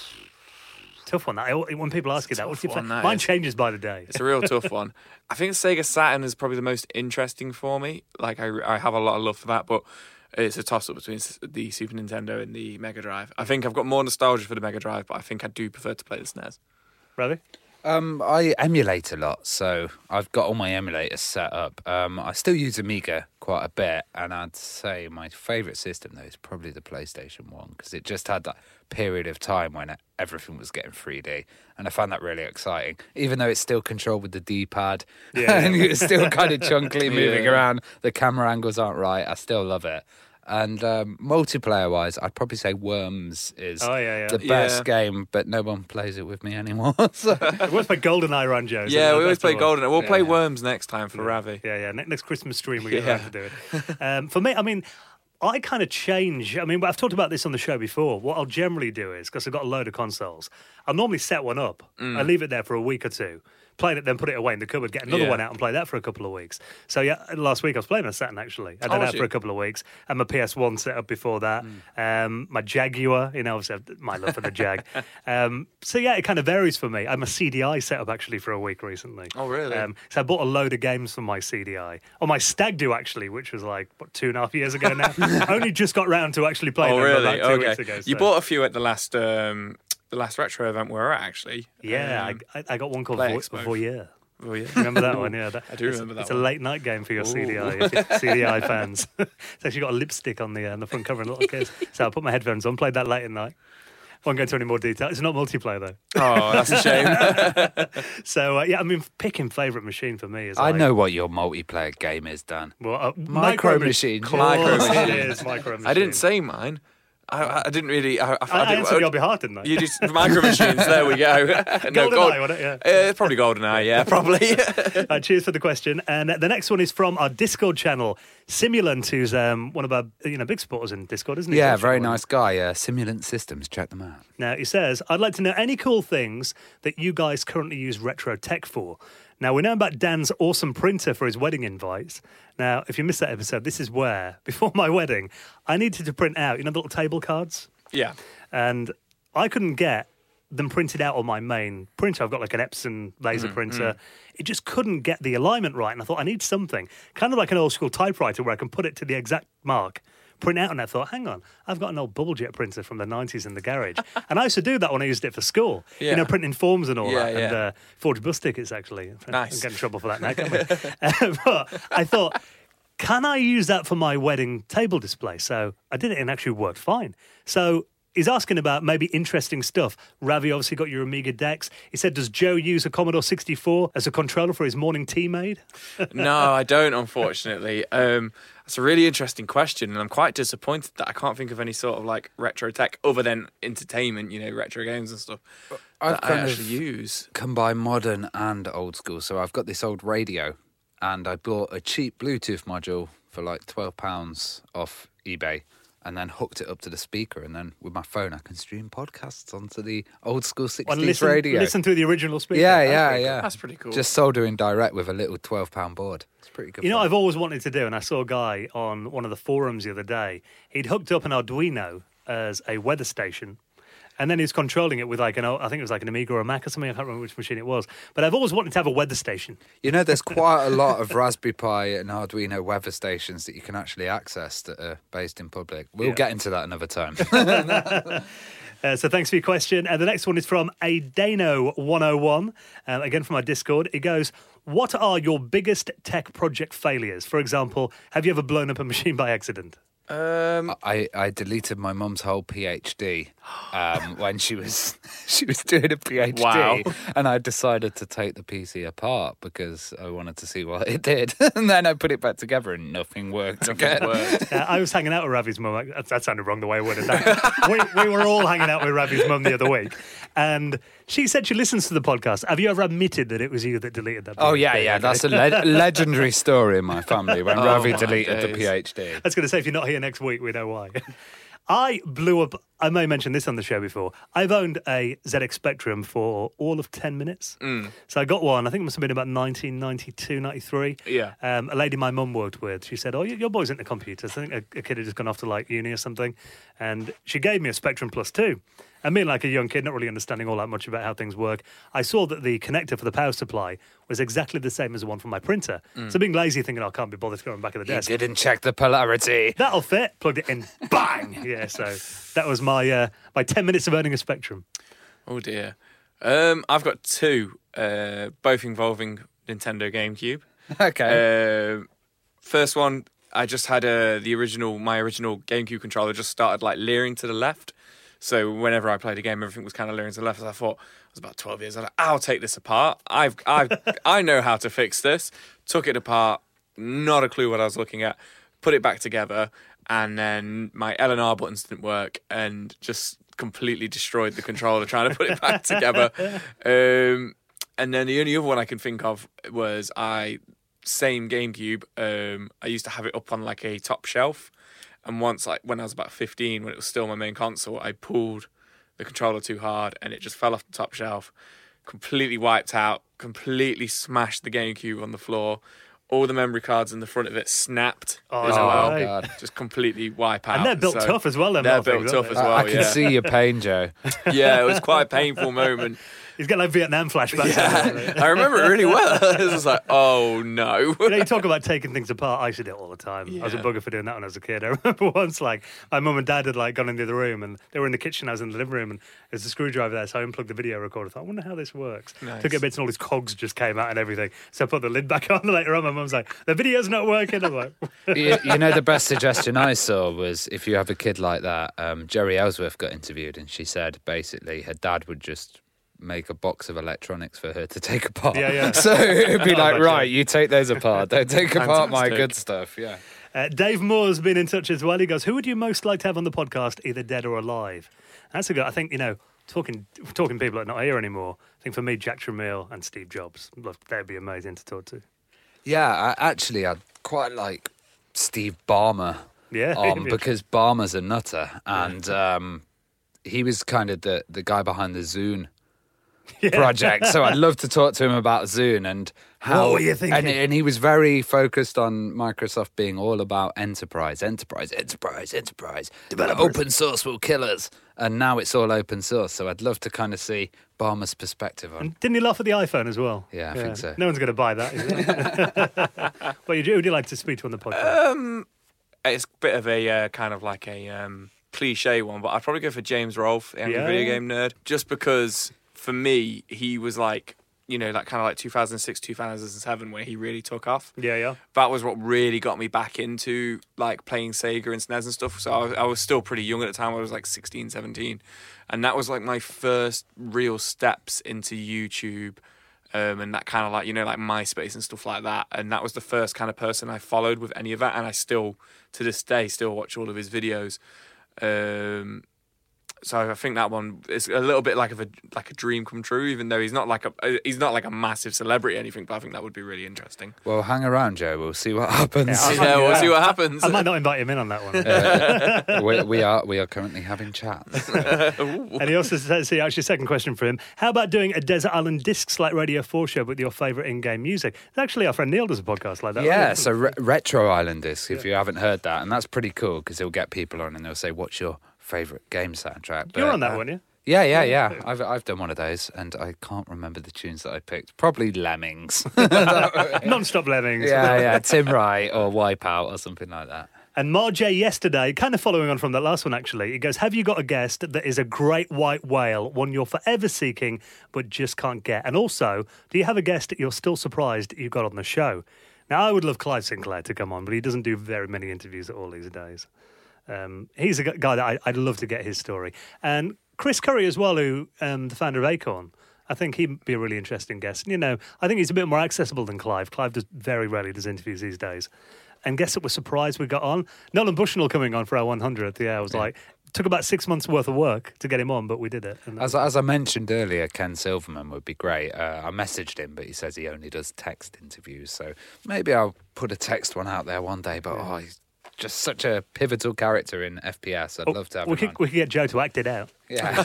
Tough one. That. I- When people ask you that, what's your one, fa- that Mine is. changes by the day. It's a real tough one. I think Sega Saturn is probably the most interesting for me. Like I, I have a lot of love for that, but it's a toss-up between s- the Super Nintendo and the Mega Drive. I think I've got more nostalgia for the Mega Drive, but I think I do prefer to play the S N E S. Ravi? Um, I emulate a lot, so I've got all my emulators set up. Um, I still use Amiga quite a bit, and I'd say my favourite system, though, is probably the PlayStation one, because it just had that period of time when everything was getting three D, and I found that really exciting, even though it's still controlled with the D-pad, Yeah. and you're still kind of chunkily moving Yeah. around, the camera angles aren't right, I still love it. And um, multiplayer-wise, I'd probably say Worms is Oh, yeah, yeah. the best Yeah. game, but no one plays it with me anymore. so. We always play GoldenEye run, Joe. so Yeah, that- we always that's the play one. Golden. We'll play Yeah. Worms next time for Ravi. Yeah, yeah. Ne- Next Christmas stream, we get Yeah. around to do it. Um, for me, I mean, I kind of change. I mean, I've talked about this on the show before. What I'll generally do is, because I've got a load of consoles, I'll normally set one up. I leave it there for a week or two. Play it, then put it away in the cupboard, get another Yeah. one out and play that for a couple of weeks. So, yeah, last week I was playing my Saturn, actually. I did Oh, that was for you? a couple of weeks. And my P S one set up before that. Um, my Jaguar, you know, obviously I've- my love for the Jag. um, so, yeah, it kind of varies for me. I'm a C D I set up, actually, for a week recently. Oh, really? Um, so I bought a load of games for my C D I. Or my Stag Do, actually, which was like, what, two and a half years ago now? I only just got round to actually playing Oh, them really? about two Okay. weeks ago. You so- bought a few at the last um, the last retro event we were at, actually. Yeah, Um, I, I I got one called Play Vo- Expo. Voyeur. oh, yeah. Remember that one? Yeah, that, I do it's, remember that It's one. a late night game for your C D I, Ooh. if you're C D I fans. It's actually got a lipstick on the uh, on the front cover and a little kiss. So I put my headphones on, played that late at night. Won't go into any more detail. It's not multiplayer though. Oh, that's a shame. So uh, yeah, I mean, picking favourite machine for me is. I like, know what your multiplayer game is, Dan. Well, uh, Micro Mach- Machine. Of course Micro it Machine. is Micro Machine. I didn't say mine. I, I didn't really. I, I, I, I didn't- answered on your behalf, didn't I? You just Micro Machines. There we go. no, GoldenEye, Gold- wasn't it? Yeah. Uh, it's probably GoldenEye. Yeah, probably. Uh, cheers for the question. And uh, the next one is from our Discord channel, Simulant, who's um, one of our you know big supporters in Discord, isn't he? Yeah, Watching very one. nice guy. Uh, Simulant Systems, check them out. Now, he says, I'd like to know any cool things that you guys currently use retro tech for. Now, we know about Dan's awesome printer for his wedding invites. Now, if you missed that episode, this is where, before my wedding, I needed to print out, you know, the little table cards? yeah. And I couldn't get them printed out on my main printer. I've got like an Epson laser Mm, printer. It just couldn't get the alignment right. And I thought, I need something, kind of like an old school typewriter where I can put it to the exact mark, print out. And I thought, hang on, I've got an old bubble jet printer from the nineties in the garage. And I used to do that when I used it for school, you Yeah. know, printing forms and all Yeah, that. And yeah. uh, forge bus tickets, actually. Nice. I'm getting in trouble for that now, can't we? uh, but I thought, can I use that for my wedding table display? So I did it and it actually worked fine. So he's asking about maybe interesting stuff. Ravi obviously got your Amiga Dex. He said, does Joe use a Commodore sixty-four as a controller for his morning tea made? No, I don't, unfortunately. Um, that's a really interesting question, and I'm quite disappointed that I can't think of any sort of like retro tech other than entertainment, you know, retro games and stuff I've that I kind actually of use. combine modern and old school. So I've got this old radio, and I bought a cheap Bluetooth module for like twelve pounds off eBay, and then hooked it up to the speaker, and then with my phone I can stream podcasts onto the old school sixties Well, listen, radio. listen through the original speaker. yeah, That's yeah, pretty yeah. That's pretty cool. Just soldering direct with a little twelve pound board. It's pretty good. You know what fun. I've always wanted to do, and I saw a guy on one of the forums the other day. He'd hooked up an Arduino as a weather station, and then he was controlling it with like an, I think it was like an Amiga or a Mac or something. I can't remember which machine it was. But I've always wanted to have a weather station. You know, there's quite a lot of Raspberry Pi and Arduino weather stations that you can actually access that are based in public. We'll Yeah. get into that another time. Uh, so thanks for your question. And the next one is from Adano one oh one, uh, again from our Discord. It goes, what are your biggest tech project failures? For example, have you ever blown up a machine by accident? Um, I, I deleted my mum's whole PhD um, when she was she was doing a PhD, Wow. and I decided to take the P C apart because I wanted to see what it did, and then I put it back together and nothing worked again. worked. Uh, I was hanging out with Ravi's mum. That, that sounded wrong the way I worded that. we, we were all hanging out with Ravi's mum the other week, and she said she listens to the podcast. Have you ever admitted that it was you that deleted that? Oh yeah, PhD? yeah, that's a le- legendary story in my family when Oh, Ravi my deleted the days. PhD. I was going to say, if you're not here next week, we know why. I blew up, I may mention this on the show before, I've owned a Z X Spectrum for all of ten minutes. Mm. So I got one, I think it must have been about nineteen ninety-two, ninety-three. Yeah. Um, a lady my mum worked with, she said, oh, your boy's into computers. I think a, a kid had just gone off to like uni or something. And she gave me a Spectrum Plus two. And being like a young kid, not really understanding all that much about how things work, I saw that the connector for the power supply was exactly the same as the one from my printer. So being lazy, thinking, oh, I can't be bothered to go on the back of the You desk. didn't check the polarity. That'll fit. Plugged it in. Bang! Yeah, so that was my uh, my ten minutes of owning a Spectrum. Oh dear. Um, I've got two, uh, both involving Nintendo GameCube. Okay. Um first one, I just had uh, the original, my original GameCube controller just started like leering to the left. So whenever I played a game, everything was kind of leering to the left. So I thought, I was about twelve years old. I'll take this apart. I've, I've, I know how to fix this. Took it apart. Not a clue what I was looking at. Put it back together, and then my L and R buttons didn't work, and just completely destroyed the controller trying to put it back together. Um, and then the only other one I can think of was I same GameCube. Um, I used to have it up on like a top shelf. And once, like when I was about fifteen, when it was still my main console, I pulled the controller too hard and it just fell off the top shelf, completely wiped out, completely smashed the GameCube on the floor. All the memory cards in the front of it snapped Oh, as no well. way. God. Just completely wipe out. And they're built So tough as well, them They're little built things, tough aren't as they? well, I can yeah. see your pain, Joe. Yeah, it was quite a painful moment. He's got like Vietnam flashbacks. Yeah, I remember it really well. It was just like, oh no. You know, you talk about taking things apart. I used to do it all the time. I was a Yeah. bugger for doing that when I was a kid. I remember once, like, my mum and dad had like gone in the other room, and they were in the kitchen. I was in the living room, and there's a screwdriver there. So I unplugged the video recorder. I thought, I wonder how this works. Nice. Took it a bit, and all these cogs just came out and everything. So I put the lid back on. Later on, my mum's like, the video's not working. I'm like, you, you know, the best suggestion I saw was if you have a kid like that, um, Jerry Ellsworth got interviewed, and she said basically her dad would just make a box of electronics for her to take apart. Yeah, yeah. So it'd be Oh, like, gotcha. right, you take those apart. Don't take apart my Fantastic. good stuff. Yeah. Uh, Dave Moore's been in touch as well. He goes, who would you most like to have on the podcast, either dead or alive? That's a good, I think, you know, talking talking people that are not here anymore. I think for me, Jack Tramiel and Steve Jobs, look, they'd be amazing to talk to. Yeah, I, actually, I'd quite like Steve Ballmer Yeah. on because Ballmer's a nutter, and um, he was kind of the, the guy behind the Zune project. So I'd love to talk to him about Zune and how. What were you thinking? And, and he was very focused on Microsoft being all about enterprise, enterprise, enterprise, enterprise. Developers. Open source will kill us, and now it's all open source. So I'd love to kind of see Ballmer's perspective on. And didn't he laugh at the iPhone as well? Yeah, I think so. No one's going to buy that, is it? What you do? Who would you like to speak to on the podcast? Um, it's a bit of a uh, kind of like a um, cliche one, but I'd probably go for James Rolfe, the Angry Yeah. Video Game Nerd, just because for me he was like, you know, like kind of like two thousand six, two thousand seven, where he really took off. Yeah, yeah. That was what really got me back into like playing Sega and S N E S and stuff. So I was, I was still pretty young at the time. I was like sixteen, seventeen. And that was like my first real steps into YouTube. Um, and that kind of like, you know, like MySpace and stuff like that. And that was the first kind of person I followed with any of that. And I still, to this day, still watch all of his videos. Um, so I think that one is a little bit like of a like a dream come true, even though he's not like a he's not like a massive celebrity or anything. But I think that would be really interesting. Well, hang around, Joe. We'll see what happens. Yeah, Yeah, we'll see what happens. I might not invite him in on that one. Uh, we, we are we are currently having chats. And he also says, see, actually, second question for him. How about doing a Desert Island Discs like Radio four show with your favourite in-game music? Actually, our friend Neil does a podcast like that. Yeah, right? so re- Retro Island Disc, if you haven't heard that. And that's pretty cool because he'll get people on and they'll say, what's your favourite game soundtrack? You're But, on that uh, one, yeah? Yeah, yeah, yeah. I've I've done one of those and I can't remember the tunes that I picked. Probably Lemmings. Non-stop Lemmings. yeah, yeah. Tim Wright or Wipeout or something like that. And Marjay yesterday, kind of following on from that last one actually, he goes, have you got a guest that is a great white whale, one you're forever seeking but just can't get? And also, do you have a guest that you're still surprised you got on the show? Now, I would love Clive Sinclair to come on, but he doesn't do very many interviews at all these days. Um, he's a guy that I, I'd love to get his story. And Chris Curry as well, who um, the founder of Acorn, I think he'd be a really interesting guest. And, you know, I think he's a bit more accessible than Clive. Clive does very rarely does interviews these days. And guess what we're surprised we got on? Nolan Bushnell coming on for our one hundredth. Yeah, I was yeah. like, it took about six months worth of work to get him on, but we did it. And as, as I mentioned earlier, Ken Silverman would be great. Uh, I messaged him, but he says he only does text interviews. So maybe I'll put a text one out there one day. But yeah. oh, he's just such a pivotal character in F P S. I'd oh, love to have we him could, on. We could get Joe to act it out.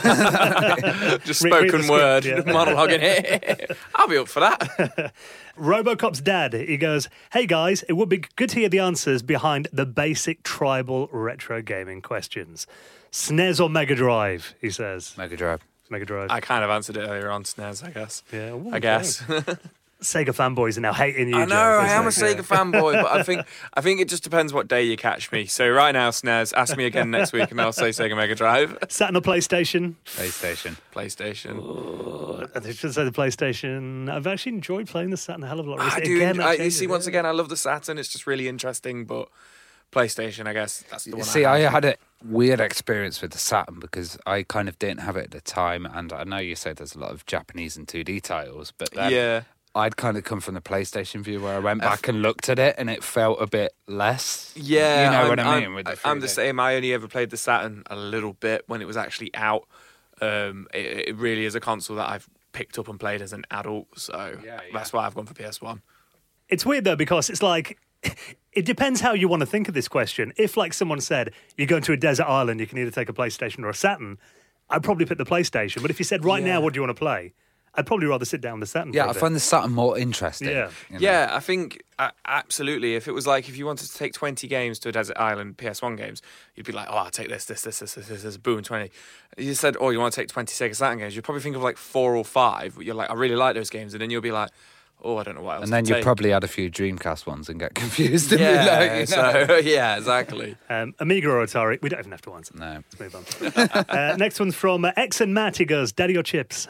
Yeah. Just spoken word, yeah. monologuing it. I'll be up for that. Robocop's dad, he goes, hey guys, it would be good to hear the answers behind the basic tribal retro gaming questions. S N E S or Mega Drive, he says. Mega Drive. Mega Drive. I kind of answered it earlier on S N E S, I guess. Yeah, ooh, I guess. Sega fanboys are now hating you. I know, Joe, I am a it? Sega yeah. fanboy, but I think I think it just depends what day you catch me. So right now, S N E S, ask me again next week and I'll say Sega Mega Drive. Saturn or PlayStation? PlayStation. PlayStation. Oh, I should say the PlayStation. I've actually enjoyed playing the Saturn a hell of a lot. I do. Again, I, you changes, see, once yeah. again, I love the Saturn. It's just really interesting, but PlayStation, I guess, that's the one. See, I, I had a weird experience with the Saturn because I kind of didn't have it at the time, and I know you said there's a lot of Japanese and two D titles, but then yeah. I'd kind of come from the PlayStation view where I went back and looked at it and it felt a bit less. Yeah, you know I'm, what I mean. I'm, with the I'm the three D. same. I only ever played the Saturn a little bit when it was actually out. Um, it, it really is a console that I've picked up and played as an adult, so Yeah, yeah. that's why I've gone for P S one. It's weird though because it's like it depends how you want to think of this question. If like someone said you're going to a desert island, you can either take a PlayStation or a Saturn, I'd probably pick the PlayStation. But if you said right Yeah. now, what do you want to play? I'd probably rather sit down with the Saturn. Yeah, for a I bit. find the Saturn more interesting. Yeah. you know. Yeah, I think uh, absolutely. If it was like if you wanted to take twenty games to a desert island, P S one games, you'd be like, oh, I'll take this, this, this, this, this, this, this boom, twenty. You said, oh, you want to take twenty Sega Saturn games, you'd probably think of like four or five. You're like, I really like those games, and then you'll be like, oh, I don't know what else. And then to you take. probably had a few Dreamcast ones and get confused. And yeah, be like, you know. so yeah, exactly. Um, Amiga or Atari? We don't even have to answer. No. Let's move on. uh, next one's from uh, X and Matt. He goes, Daddy or chips?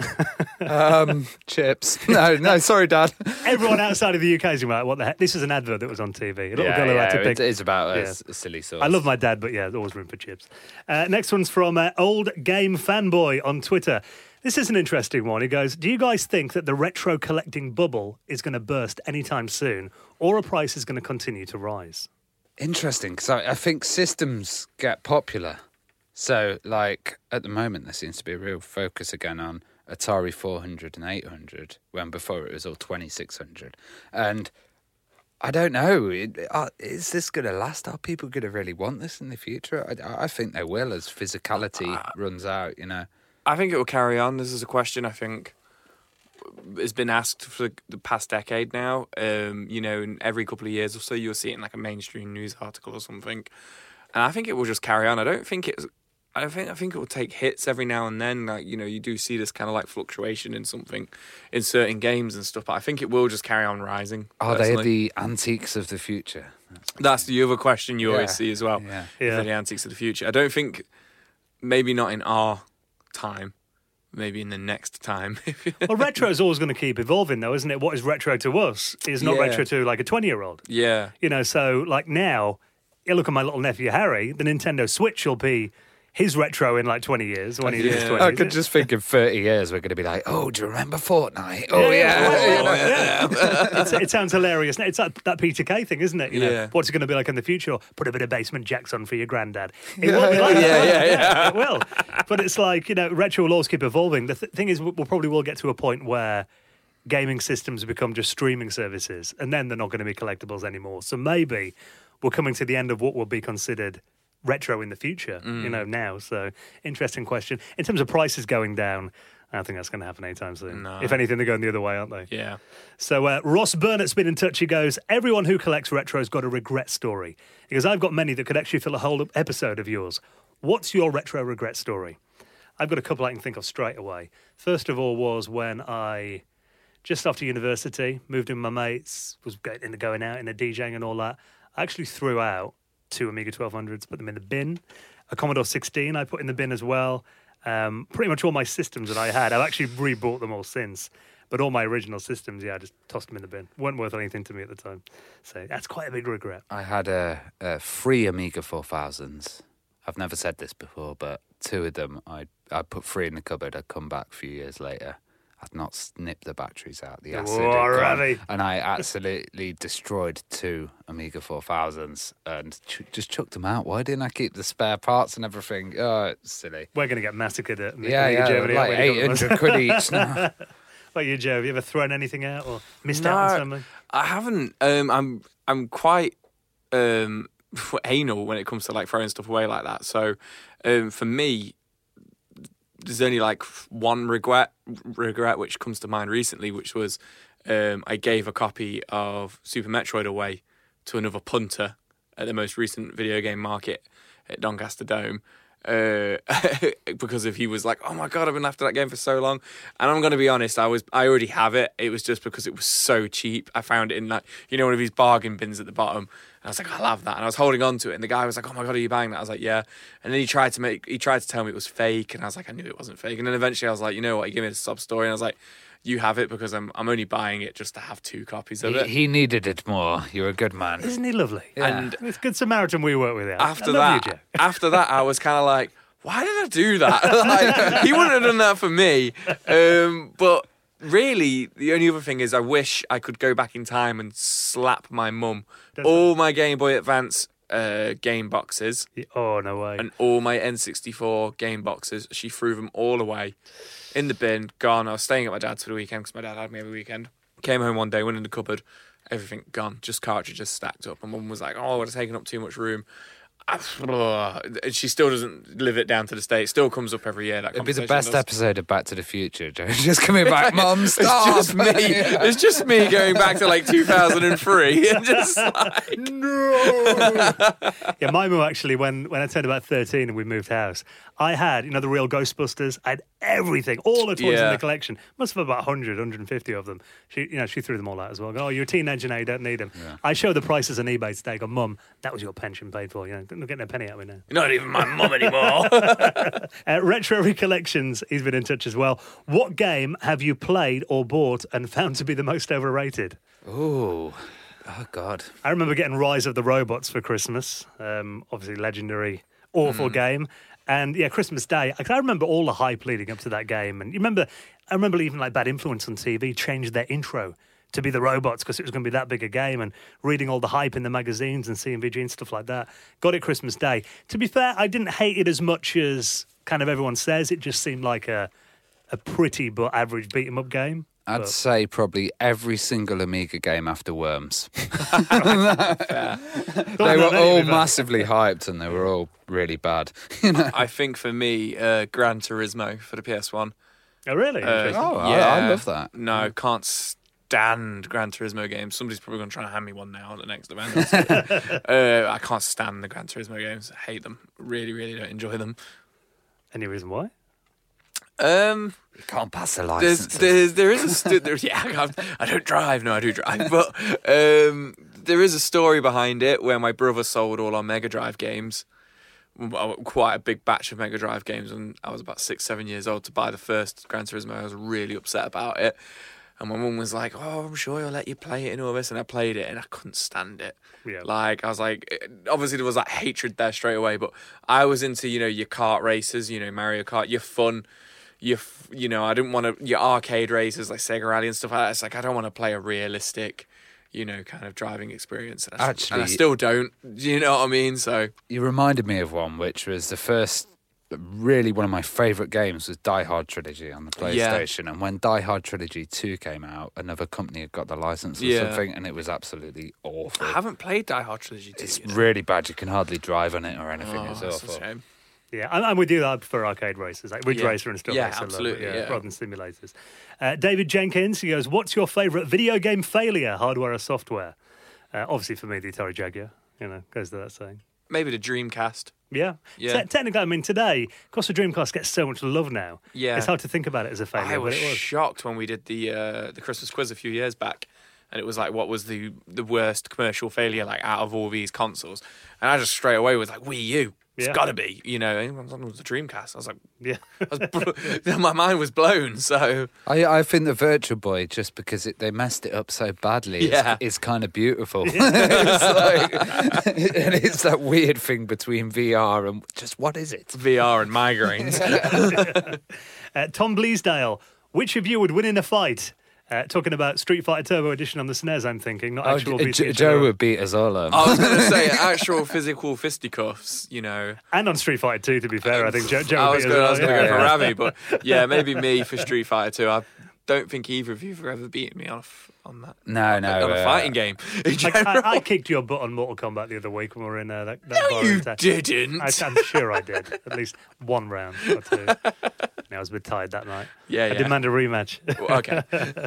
Um, chips. No, no, sorry, Dad. Everyone outside of the U K is like, what the heck? This is an advert that was on T V. A little yeah, girl who had yeah, to pick. it is about a Yeah. s- silly sauce. I love my dad, but yeah, there's always room for chips. Uh, next one's from uh, Old Game Fanboy on Twitter. This is an interesting one. He goes, do you guys think that the retro collecting bubble is going to burst anytime soon, or a price is going to continue to rise? Interesting, because I, I think systems get popular. So, like, at the moment, there seems to be a real focus again on Atari four hundred and eight hundred, when before it was all twenty-six hundred. And I don't know, it, uh, is this going to last? Are people going to really want this in the future? I, I think they will as physicality Uh, runs out, you know. I think it will carry on. This is a question I think has been asked for the past decade now. Um, you know, in every couple of years or so, you'll see it in like a mainstream news article or something. And I think it will just carry on. I don't think it's. I think I think it will take hits every now and then. Like, you know, you do see this kind of like fluctuation in something in certain games and stuff. But I think it will just carry on rising. Are they personally. the antiques of the future? That's the other question you Yeah. always see as well. Yeah. Yeah. For the antiques of the future. I don't think, maybe not in our time, maybe in the next time. Well, retro is always going to keep evolving, though, isn't it? What is retro to us is not Yeah. retro to like a twenty-year-old. Yeah. You know, so like now, you look at my little nephew Harry, the Nintendo Switch will be his retro in like twenty years when he's in his Yeah. twenties. I could just think in thirty years we're going to be like, oh, do you remember Fortnite? Oh, yeah. well, yeah. It's, it sounds hilarious. It's that, that Peter Kay thing, isn't it? You know, Yeah. what's it going to be like in the future? Or put a bit of Basement Jacks on for your granddad. It will be like that. Yeah, yeah, yeah. It will. But it's like, you know, retro will always keep evolving. The th- thing is, we'll probably will get to a point where gaming systems become just streaming services, and then they're not going to be collectibles anymore. So maybe we're coming to the end of what will be considered retro in the future, Mm. you know, now. So, interesting question. In terms of prices going down, I don't think that's going to happen anytime soon. No. If anything, they're going the other way, aren't they? Yeah. So, uh, Ross Burnett's been in touch. He goes, everyone who collects retro's got a regret story. He goes, I've got many that could actually fill a whole episode of yours. What's your retro regret story? I've got a couple I can think of straight away. First of all was when I, just after university, moved in with my mates, was getting into going out, into DJing and all that. I actually threw out two Amiga twelve hundreds, put them in the bin. A Commodore sixteen I put in the bin as well. Um, pretty much all my systems that I had, I've actually rebought them all since. But all my original systems, yeah, I just tossed them in the bin. Weren't worth anything to me at the time. So that's quite a big regret. I had a, a free Amiga four thousands. I've never said this before, but two of them, I I put three in the cupboard. I'd come back a few years later. I'd not snipped the batteries out. The acid had Whoa, gone, Ravi. and I absolutely destroyed two Amiga four thousands and ch- just chucked them out. Why didn't I keep the spare parts and everything? Oh, it's silly. We're going to get massacred at Amiga Yeah, yeah, Germany. aren't like we? eight hundred quid each now. What about you, Joe? Have you ever thrown anything out or missed No, out on something? I haven't. Um, I'm I'm quite um, anal when it comes to like throwing stuff away like that. So um, for me, there's only like one regret regret which comes to mind recently, which was um, I gave a copy of Super Metroid away to another punter at the most recent video game market at Doncaster Dome. Uh, because if he was like, oh my god, I've been after that game for so long, and I'm going to be honest, I was I already have it. It was just because it was so cheap. I found it in like you know one of these bargain bins at the bottom, and I was like, I'll have that, and I was holding on to it, and the guy was like, oh my god, are you buying that? I was like, yeah, and then he tried to make he tried to tell me it was fake, and I was like, I knew it wasn't fake, and then eventually I was like, you know what, he gave me a sub story, and I was like, you have it because I'm I'm only buying it just to have two copies of He, it. he needed it more. You're a good man. Isn't he lovely? Yeah. And It's good Samaritan we work with. Here. after I love that, you, Joe. after that, I was kind of like, why did I do that? Like, he wouldn't have done that for me. Um, but really, the only other thing is, I wish I could go back in time and slap my mum That's all my Game Boy Advance uh, game boxes Oh no way! and all my N sixty-four game boxes. She threw them all away in the bin, gone. I was staying at my dad's for the weekend because my dad had me every weekend. Came home one day, went in the cupboard, everything gone, just cartridges stacked up. My mum was like, "Oh, it's taking up too much room." I, she still doesn't live it down to the state. It still comes up every year. That It'd be the conversation best does. episode of Back to the Future, Joe. Just coming back, Mum, stop. It's just me. It's just me going back to like two thousand three and just like No. Yeah, my mum actually, when when I turned about thirteen and we moved house, I had you know the real Ghostbusters. I had everything, all the toys in Yeah. the collection. Must have about one hundred, one hundred fifty of them. She, you know, she threw them all out as well. Go, oh, you're a teenager now, you don't need them. I showed the prices on eBay today. Go, Mum, that was your pension paid for. You know, not getting a penny out of me now. you're not even my mum anymore. Uh, Retro Recollections, he's been in touch as well. What game have you played or bought and found to be the most overrated? Ooh. Oh, God. I remember getting Rise of the Robots for Christmas. Um, obviously, legendary, awful game. And yeah, Christmas Day. I, I remember all the hype leading up to that game. And you remember, I remember even like Bad Influence on T V changed their intro to be the robots because it was going to be that big a game, and reading all the hype in the magazines and C M V G and stuff like that. Got it Christmas Day. To be fair, I didn't hate it as much as kind of everyone says. It just seemed like a a pretty but average beat 'em up game. I'd But- say probably every single Amiga game after Worms. They were all massively hyped and they were all really bad. You know? I think for me, uh, Gran Turismo for the P S one. Oh, really? Uh, Interesting. Oh, I- I love that. No, can't stand Gran Turismo games. Somebody's probably going to try and hand me one now at the next event. uh, I can't stand the Gran Turismo games. I hate them. Really, really don't enjoy them. Any reason why? Um, You can't pass the there's, license. there's, there is a st- there, yeah. I, can't- I don't drive. No, I do drive, but um, there is a story behind it where my brother sold all our Mega Drive games, quite a big batch of Mega Drive games when I was about six, seven years old to buy the first Gran Turismo. I was really upset about it. And my mum was like, oh, I'm sure he'll let you play it and all this. And I played it and I couldn't stand it. Yeah. Like, I was like, obviously there was like hatred there straight away. But I was into, you know, your kart races, you know, Mario Kart, your fun. Your, you know, I didn't want to, your arcade races like Sega Rally and stuff like that. It's like, I don't want to play a realistic, you know, kind of driving experience. And I, Actually, and I still don't. Do you know what I mean? So you reminded me of one, which was the first, really one of my favourite games was Die Hard Trilogy on the PlayStation. Yeah. And when Die Hard Trilogy two came out, another company had got the license or yeah. something, and it was absolutely awful. I haven't played Die Hard Trilogy two. It's you know? really bad. You can hardly drive on it or anything. Oh, it's that's awful. a shame. Yeah, I'm, I'm with you. I prefer arcade races, like Ridge Yeah. Racer and stuff. Yeah, I still love it, absolutely, yeah, yeah. rather than simulators. Uh, David Jenkins, he goes, what's your favourite video game failure, hardware or software? Uh, obviously, for me, the Atari Jaguar, you know, goes to that saying. Maybe the Dreamcast. Yeah. Yeah. Te- technically, I mean, today, of course, the Dreamcast gets so much love now. Yeah. It's hard to think about it as a failure, I was, but it was. shocked when we did the uh, the Christmas quiz a few years back, and it was like, what was the the worst commercial failure like out of all these consoles? And I just straight away was like, Wii U. It's Yeah. got to be, you know. It was the Dreamcast. I was like, Yeah. I was bl- my mind was blown. So I, I think the Virtual Boy, just because it, they messed it up so badly, Yeah. is, is kind of beautiful. it's like, and it's that weird thing between V R and just what is it? V R and migraines. uh, Tom Bleasdale, which of you would win in a fight? Uh, talking about Street Fighter Turbo Edition on the S N E S, I'm thinking, not actual Oh, V C J- S. Joe would beat us all up. I was going to say actual physical fisticuffs, you know. And on Street Fighter two, to be fair, I think Joe, Joe I would was beat us going all, to yeah. go for Rami, but yeah, maybe me for Street Fighter two. I don't think either of you have ever beaten me off on that. No, no. on a uh, fighting game. In I, general. I, I kicked your butt on Mortal Kombat the other week when we were in uh, that, that No, bar you in town. didn't. I, I'm sure I did. At least one round or two. I was a bit tired that night. Yeah, I yeah. demand a rematch. Okay.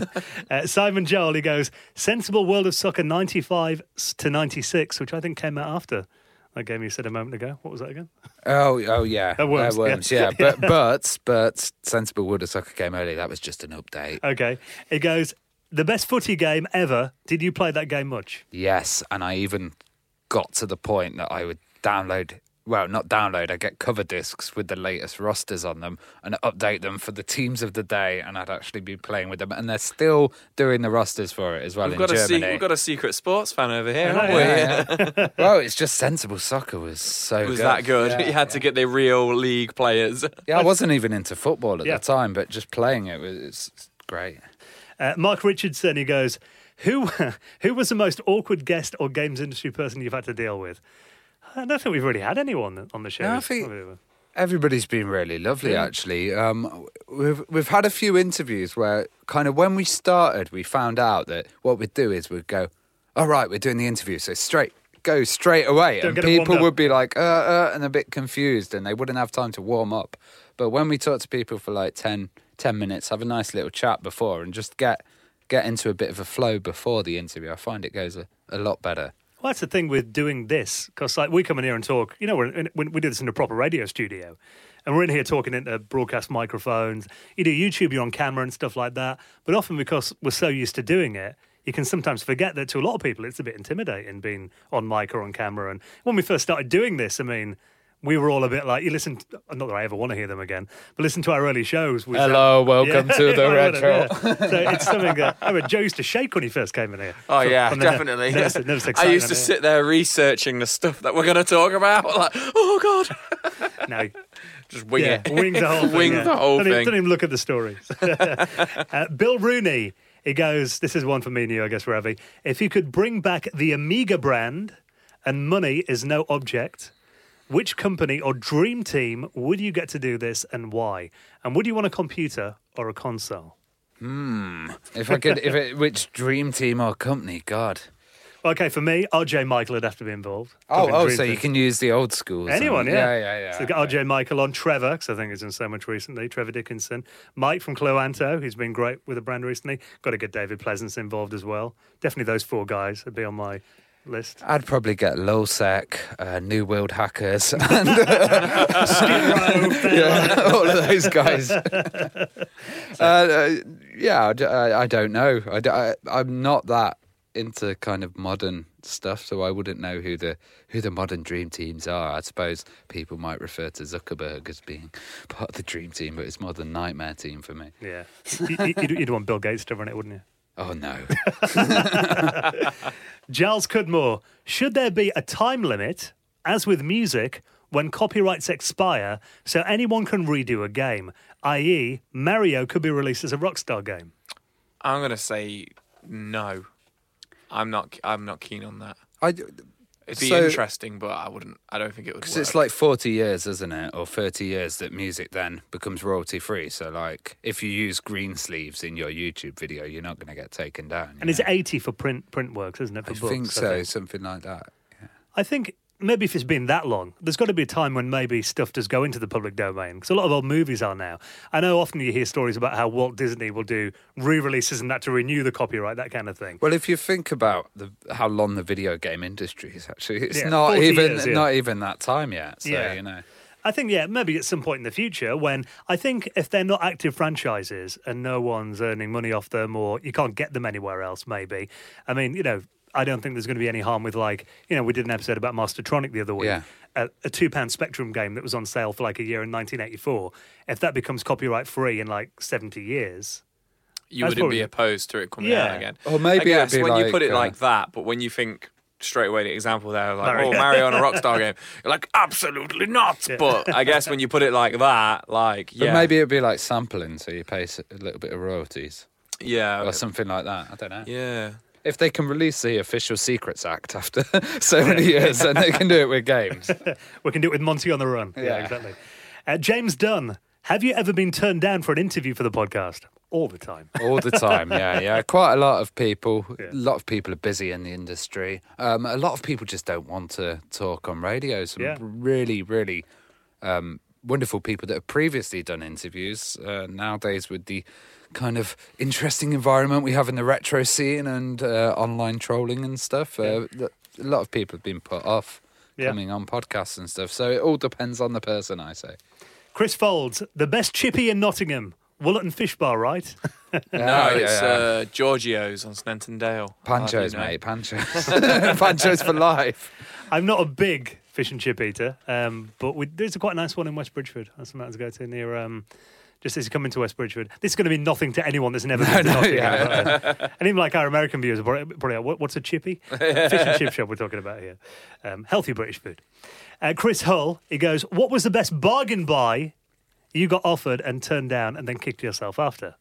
uh, Simon Joel, he goes, Sensible World of Soccer ninety-five to ninety-six, which I think came out after that game you said a moment ago. What was that again? Oh, oh yeah. Uh, Worms, Uh, Worms, yeah. yeah. But, but, but Sensible Wood of Soccer came early. That was just an update. Okay. He goes, the best footy game ever. Did you play that game much? Yes, and I even got to the point that I would download, well, not download, I get cover discs with the latest rosters on them and update them for the teams of the day, and I'd actually be playing with them. And they're still doing the rosters for it as well We've in got, a Germany. se- we've got a secret sports fan over here, I haven't know, we? yeah, Yeah. Well, it's just Sensible Soccer was so It was good. that good. Yeah, you had to get the real league players. yeah, I wasn't even into football at Yeah. the time, but just playing it was it's great. Uh, Mark Richardson, he goes, who, who was the most awkward guest or games industry person you've had to deal with? I don't think we've really had anyone on the show. No, I think everybody's been really lovely, actually. Um, we've we've had a few interviews where kind of when we started, we found out that what we'd do is we'd go, all right, we're doing the interview, so straight, go straight away. Don't And get it warmed people up. would be like, uh, uh, and a bit confused, and they wouldn't have time to warm up. But when we talk to people for like ten, ten minutes, have a nice little chat before, and just get get into a bit of a flow before the interview, I find it goes a, a lot better. Well, that's the thing with doing this, because like we come in here and talk. You know, we're in, we we do this in a proper radio studio, and we're in here talking into broadcast microphones. You do YouTube, you're on camera and stuff like that. But often, because we're so used to doing it, you can sometimes forget that to a lot of people, it's a bit intimidating being on mic or on camera. And when we first started doing this, I mean, we were all a bit like, you listen, to, not that I ever want to hear them again, but listen to our early shows. We Hello, sound- welcome Yeah, to the I would retro. have, yeah. So it's something that, I mean, Joe used to shake when he first came in here. Oh, yeah, From the- definitely. never- never so I used to exciting, sit there researching the stuff that we're going to talk about. Like, oh, God. No, Just wing yeah, it. wing the whole thing. Wing yeah. the whole don't Even, thing. don't even look at the stories. uh, Bill Rooney, he goes, this is one for me and you, I guess, Ravi. If you could bring back the Amiga brand and money is no object, which company or dream team would you get to do this and why? And would you want a computer or a console? If I could, if it, which dream team or company? God. Okay, for me, R J Michael would have to be involved. Oh, Talking oh, dream so you team. can use the old schools. Anyone, and- yeah. yeah, yeah, yeah. So we've got R J Michael on, Trevor, because I think he's done so much recently, Trevor Dickinson. Mike from Cloanto, who's been great with the brand recently. Got to get David Pleasance involved as well. Definitely those four guys would be on my list. I'd probably get LowSec, uh, New World Hackers, and yeah, all of those guys. uh, uh, yeah, I, d- I- I don't know. I, d- I, I'm not that into kind of modern stuff, so I wouldn't know who the who the modern dream teams are. I suppose people might refer to Zuckerberg as being part of the dream team, but it's more the nightmare team for me. Yeah. You- You'd, you'd want Bill Gates to run it, wouldn't you? Oh no. Giles Cudmore, should there be a time limit, as with music, when copyrights expire so anyone can redo a game, that is Mario could be released as a Rockstar game? I'm going to say no. I'm not. I'm not keen on that. I, It'd be so- interesting, but I wouldn't. I don't think it would work. Because it's like forty years, isn't it? Or thirty years that music then becomes royalty free. So, like, if you use green sleeves in your YouTube video, you're not going to get taken down. And you it's know? eighty for print print works, isn't it, for I books? think so, I think. something like that. Yeah. I think maybe if it's been that long, there's got to be a time when maybe stuff does go into the public domain. Because a lot of old movies are now. I know often you hear stories about how Walt Disney will do re-releases and that to renew the copyright, that kind of thing. Well, if you think about the, how long the video game industry is, actually, it's Yeah, not forty even years, yeah. not even that time yet. So Yeah. you know, I think, yeah, maybe at some point in the future when I think if they're not active franchises and no one's earning money off them or you can't get them anywhere else, maybe. I mean, you know, I don't think there's going to be any harm with, like, you know, we did an episode about Mastertronic the other week. Yeah. A, a two-pound Spectrum game that was on sale for like a year in nineteen eighty-four. If that becomes copyright-free in like seventy years... you that's wouldn't probably- be opposed to it coming Yeah. out again. Or maybe I it'd guess be when you like, put it uh, like that, but when you think straight away the example there, like, Mario. oh, Mario on a Rockstar game, you're like, absolutely not. Yeah. But I guess when you put it like that, like, but yeah, maybe it'd be like sampling, so you pay s- a little bit of royalties yeah, or something like that. I don't know. yeah. If they can release the Official Secrets Act after so many years, then they can do it with games. We can do it with Monty on the Run. Yeah, Yeah. exactly. Uh, James Dunn, have you ever been turned down for an interview for the podcast? All the time. All the time, yeah, yeah. Quite a lot of people. Yeah. A lot of people are busy in the industry. Um, a lot of people just don't want to talk on radio. Some Yeah. really, really um, wonderful people that have previously done interviews. Uh, nowadays, with the kind of interesting environment we have in the retro scene and uh, online trolling and stuff, uh, th- a lot of people have been put off Yeah. coming on podcasts and stuff. So it all depends on the person, I say. Chris Folds, the best chippy in Nottingham. Woolerton Fish Bar, right? No, Yeah, it's yeah. uh, Giorgio's on Snenton Dale. Panchos, Hardly know. mate, panchos. Panchos for life. I'm not a big fish and chip eater, um, but we, there's a quite nice one in West Bridgeford. That's something to go to near, um, just as you come into West Bridgeford. This is going to be nothing to anyone that's never been to no, Nottingham. yeah. And even like our American viewers are probably, probably like, what, what's a chippy? Fish and chip shop we're talking about here. Um, healthy British food. Uh, Chris Hull, he goes, what was the best bargain buy you got offered and turned down and then kicked yourself after?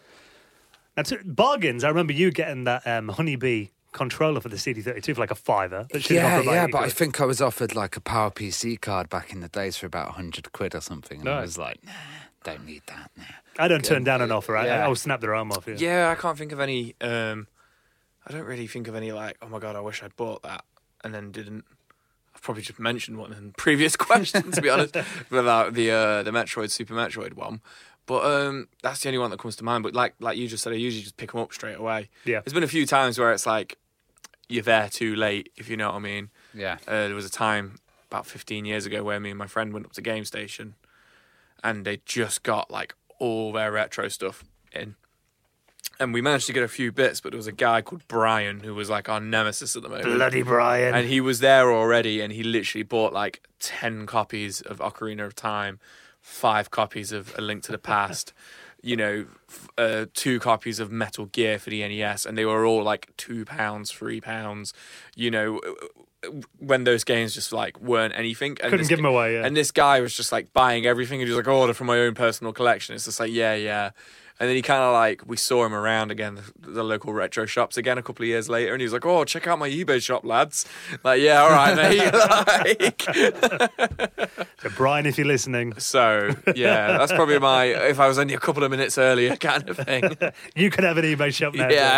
Now, to, bargains, I remember you getting that um, Honeybee controller for the C D thirty-two for like a fiver. That should have Yeah, gone for about yeah, eighty but I quid. think I was offered like a Power P C card back in the days for about one hundred quid or something. And I Nice. was like, nah, don't need that. Nah. I don't turn down an offer. I, Yeah. I'll snap their arm off. Yeah. Yeah, I can't think of any. Um, I don't really think of any like, oh my god, I wish I'd bought that and then didn't. I've probably just mentioned one in previous questions, to be honest, without the uh, the Metroid Super Metroid one. But um, that's the only one that comes to mind. But like like you just said, I usually just pick them up straight away. Yeah. There's been a few times where it's like you're there too late, if you know what I mean. Yeah. Uh, there was a time about fifteen years ago where me and my friend went up to Game Station, and they just got like all their retro stuff in. And we managed to get a few bits, but there was a guy called Brian who was like our nemesis at the moment. Bloody Brian. And he was there already, and he literally bought like ten copies of Ocarina of Time, five copies of A Link to the Past, you know, f- uh, two copies of Metal Gear for the N E S, and they were all like two pounds, three pounds, you know, when those games just like weren't anything. And Couldn't this give 'em g- away, yeah. And this guy was just like buying everything, and he was like, oh, order from my own personal collection. It's just like, yeah, yeah. And then he kind of like, we saw him around again, the, the local retro shops again a couple of years later, and he was like, oh, check out my eBay shop, lads. Like, yeah, all right, mate. like, So Brian, if you're listening, so, yeah, that's probably my, if I was only a couple of minutes earlier kind of thing. you can have an eBay shop now. Yeah.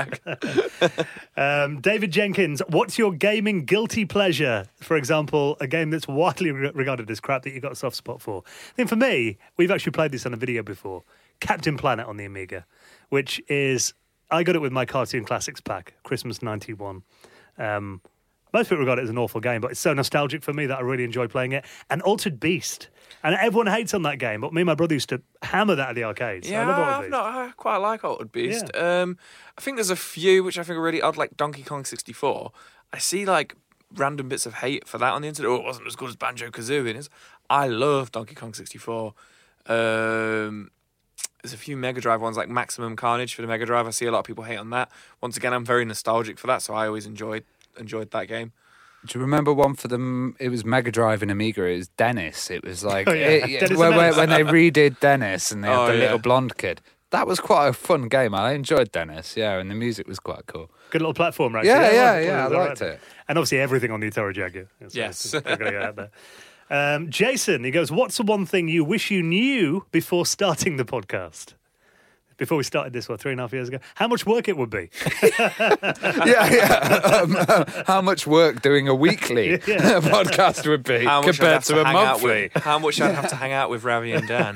Um, David Jenkins, what's your gaming guilty pleasure? For example, a game that's widely re- regarded as crap that you got a soft spot for. I think for me, we've actually played this on a video before. Captain Planet on the Amiga, which is, I got it with my Cartoon Classics pack, Christmas ninety-one. Um, Most people regard it as an awful game, but it's so nostalgic for me that I really enjoy playing it. And Altered Beast. And everyone hates on that game, but me and my brother used to hammer that at the arcades. Yeah, I love Altered I've Beast. not, I quite like Altered Beast. Yeah. Um, I think there's a few which I think are really odd, like Donkey Kong sixty-four. I see like random bits of hate for that on the internet. Oh, it wasn't as good as Banjo-Kazooie. And it's- I love Donkey Kong sixty-four. Um, there's a few Mega Drive ones like Maximum Carnage for the Mega Drive. I see a lot of people hate on that. Once again, I'm very nostalgic for that, so I always enjoyed enjoyed that game. Do you remember one for them? It was Mega Drive and Amiga. It was Dennis. It was like Oh, yeah. it- yeah, Dennis when, and when, Dennis. when they redid Dennis and they had Oh, the yeah. little blonde kid. That was quite a fun game. I enjoyed Dennis. Yeah, and the music was quite cool. Good little platform, actually. Yeah, yeah, it was- yeah, it was I all liked it. And obviously everything on the Atari Jaguar. So Yes. it's- we're gonna go out there. Um, Jason, he goes, what's the one thing you wish you knew before starting the podcast? Before we started this, what, three and a half years ago? How much work it would be? yeah, yeah. Um, uh, how much work doing a weekly Yeah. podcast would be How much I'd compared have to a hang out monthly? with, how much I'd have to hang out with Ravi and Dan.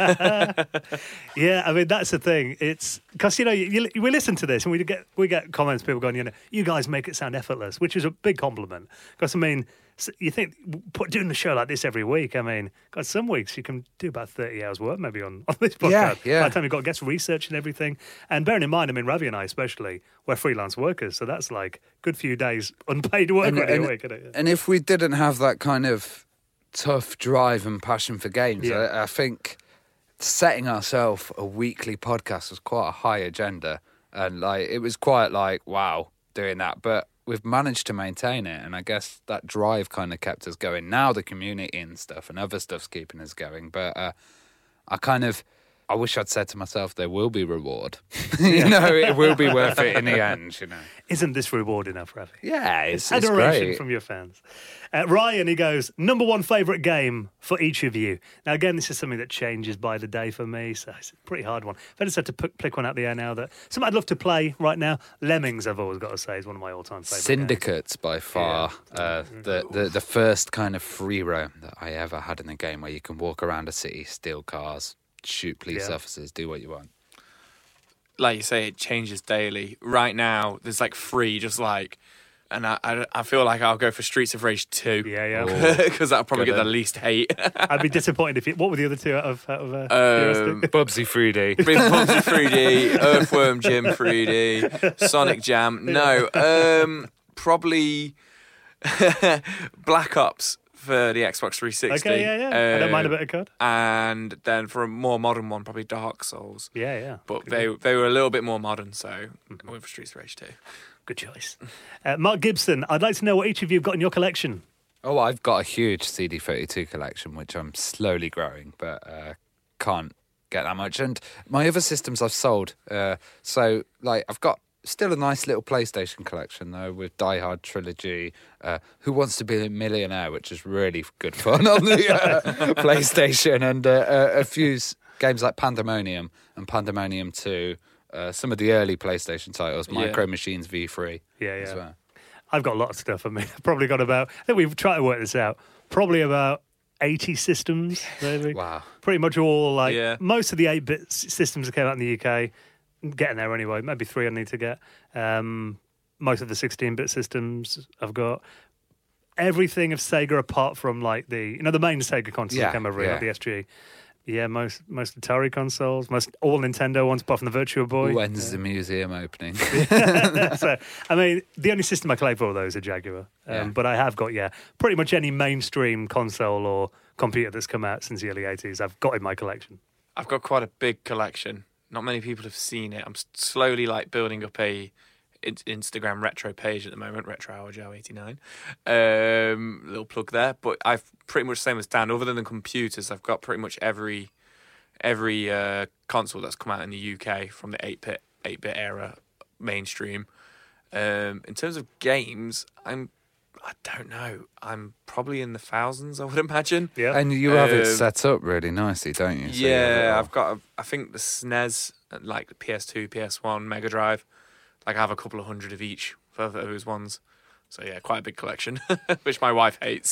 Yeah, I mean, that's the thing. It's because, you know, you, you, we listen to this and we get we get comments, people going, you know, you guys make it sound effortless, which is a big compliment. Because, I mean, s- you think put, doing a show like this every week, I mean, God, some weeks you can do about thirty hours work maybe on, on this podcast. Yeah, yeah. By the time you've got guest research and everything. And bearing in mind, I mean, Ravi and I especially, we're freelance workers. So that's like good few days unpaid work And, really and- a week, isn't it? and if we didn't have that kind of tough drive and passion for games, Yeah. I, I think setting ourselves a weekly podcast was quite a high agenda, and like it was quite like wow doing that. But we've managed to maintain it, and I guess that drive kind of kept us going. Now the community and stuff and other stuff's keeping us going, but uh, I kind of. I wish I'd said to myself, there will be reward. you know, it will be worth it in the end, you know. Isn't this reward enough, Ravi? Yeah, it's, it's Adoration great. from your fans. Uh, Ryan, he goes, number one favourite game for each of you. Now, again, this is something that changes by the day for me, so it's a pretty hard one. If I just had to pick, pick one out the air now, that something I'd love to play right now, Lemmings, I've always got to say, is one of my all-time favourite games. Syndicate's by far uh, the, the the first kind of free roam that I ever had in a game where you can walk around a city, steal cars, shoot police Yeah. officers, do what you want. Like you say, it changes daily. Right now, there's like three, just like, and I, I, I feel like I'll go for Streets of Rage two. Yeah, yeah. Because that'll probably Good get the one. least hate. I'd be disappointed if you... What were the other two out of, out of uh, Um, curiosity? Bubsy three D. Bubsy three D, Earthworm Jim three D, Sonic Jam. No, um, probably Black Ops for the Xbox three sixty. Okay, yeah, yeah. I don't mind a Um, bit of code. And then for a more modern one, probably Dark Souls. Yeah, yeah. But Good they one. they were a little bit more modern, so I went for Streets of Rage two. Good choice. Uh, Mark Gibson, I'd like to know what each of you have got in your collection. Oh, I've got a huge C D thirty-two collection, which I'm slowly growing, but uh, can't get that much. And my other systems I've sold. Uh, so, like, I've got still a nice little PlayStation collection, though, with Die Hard Trilogy, uh, Who Wants to Be a Millionaire, which is really good fun on the uh, PlayStation, and uh, a, a few s- games like Pandemonium and Pandemonium two, uh, some of the early PlayStation titles, Yeah. Micro Machines V three Yeah, as yeah. well. I've got a lot of stuff. I mean, I've probably got about, I think we've tried to work this out, probably about eighty systems, maybe. Wow. Pretty much all, like, Yeah. most of the eight-bit s- systems that came out in the U K, getting there anyway, maybe three I need to get. Um, most of the sixteen-bit systems I've got. Everything of Sega apart from, like, the, you know, the main Sega console Yeah, that came over here, yeah. like the S G. Yeah, most most Atari consoles, most all Nintendo ones apart from the Virtua Boy. When's the museum opening? So, I mean, the only system I collect for all those are Jaguar. Um, Yeah. But I have got, yeah, pretty much any mainstream console or computer that's come out since the early eighties, I've got in my collection. I've got quite a big collection. Not many people have seen it. I'm s- slowly like building up a in- Instagram retro page at the moment, Retro Hour Joe eighty-nine. Um, little plug there. But I've pretty much the same as Dan. Other than the computers, I've got pretty much every every uh, console that's come out in the U K from the eight-bit eight bit era mainstream. Um, in terms of games, I'm I don't know. I'm probably in the thousands, I would imagine. Yeah. And you have it Um, set up really nicely, don't you? So you have it Yeah, all. I've got, a, I think the S N E S, like the P S two, P S one, Mega Drive, like I have a couple of hundred of each for those ones. So yeah, quite a big collection, which my wife hates.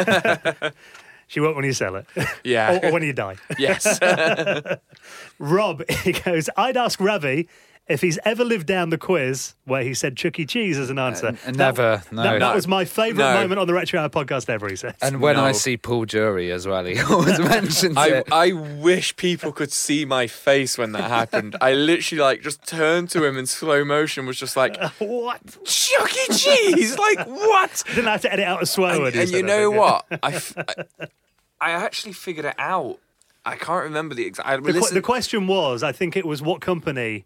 She won't when you sell it. Yeah. or, or when you die. Yes. Rob, he goes, I'd ask Ravi if he's ever lived down the quiz where he said Chuck E. Cheese as an answer. Uh, that, never, no. That, that No. was my favourite No. moment on the Retro Hour podcast ever, he says. And when No. I see Paul Jury as well, he always mentions I, it. I wish people could see my face when that happened. I literally like just turned to him in slow motion, was just like, What? Chuck E. Cheese? Like, what? Didn't have to edit out a swear And, word. he and said, you I know think, yeah. what? I, f- I, I actually figured it out. I can't remember the exact. I The, que- listened- the question was, I think it was, what company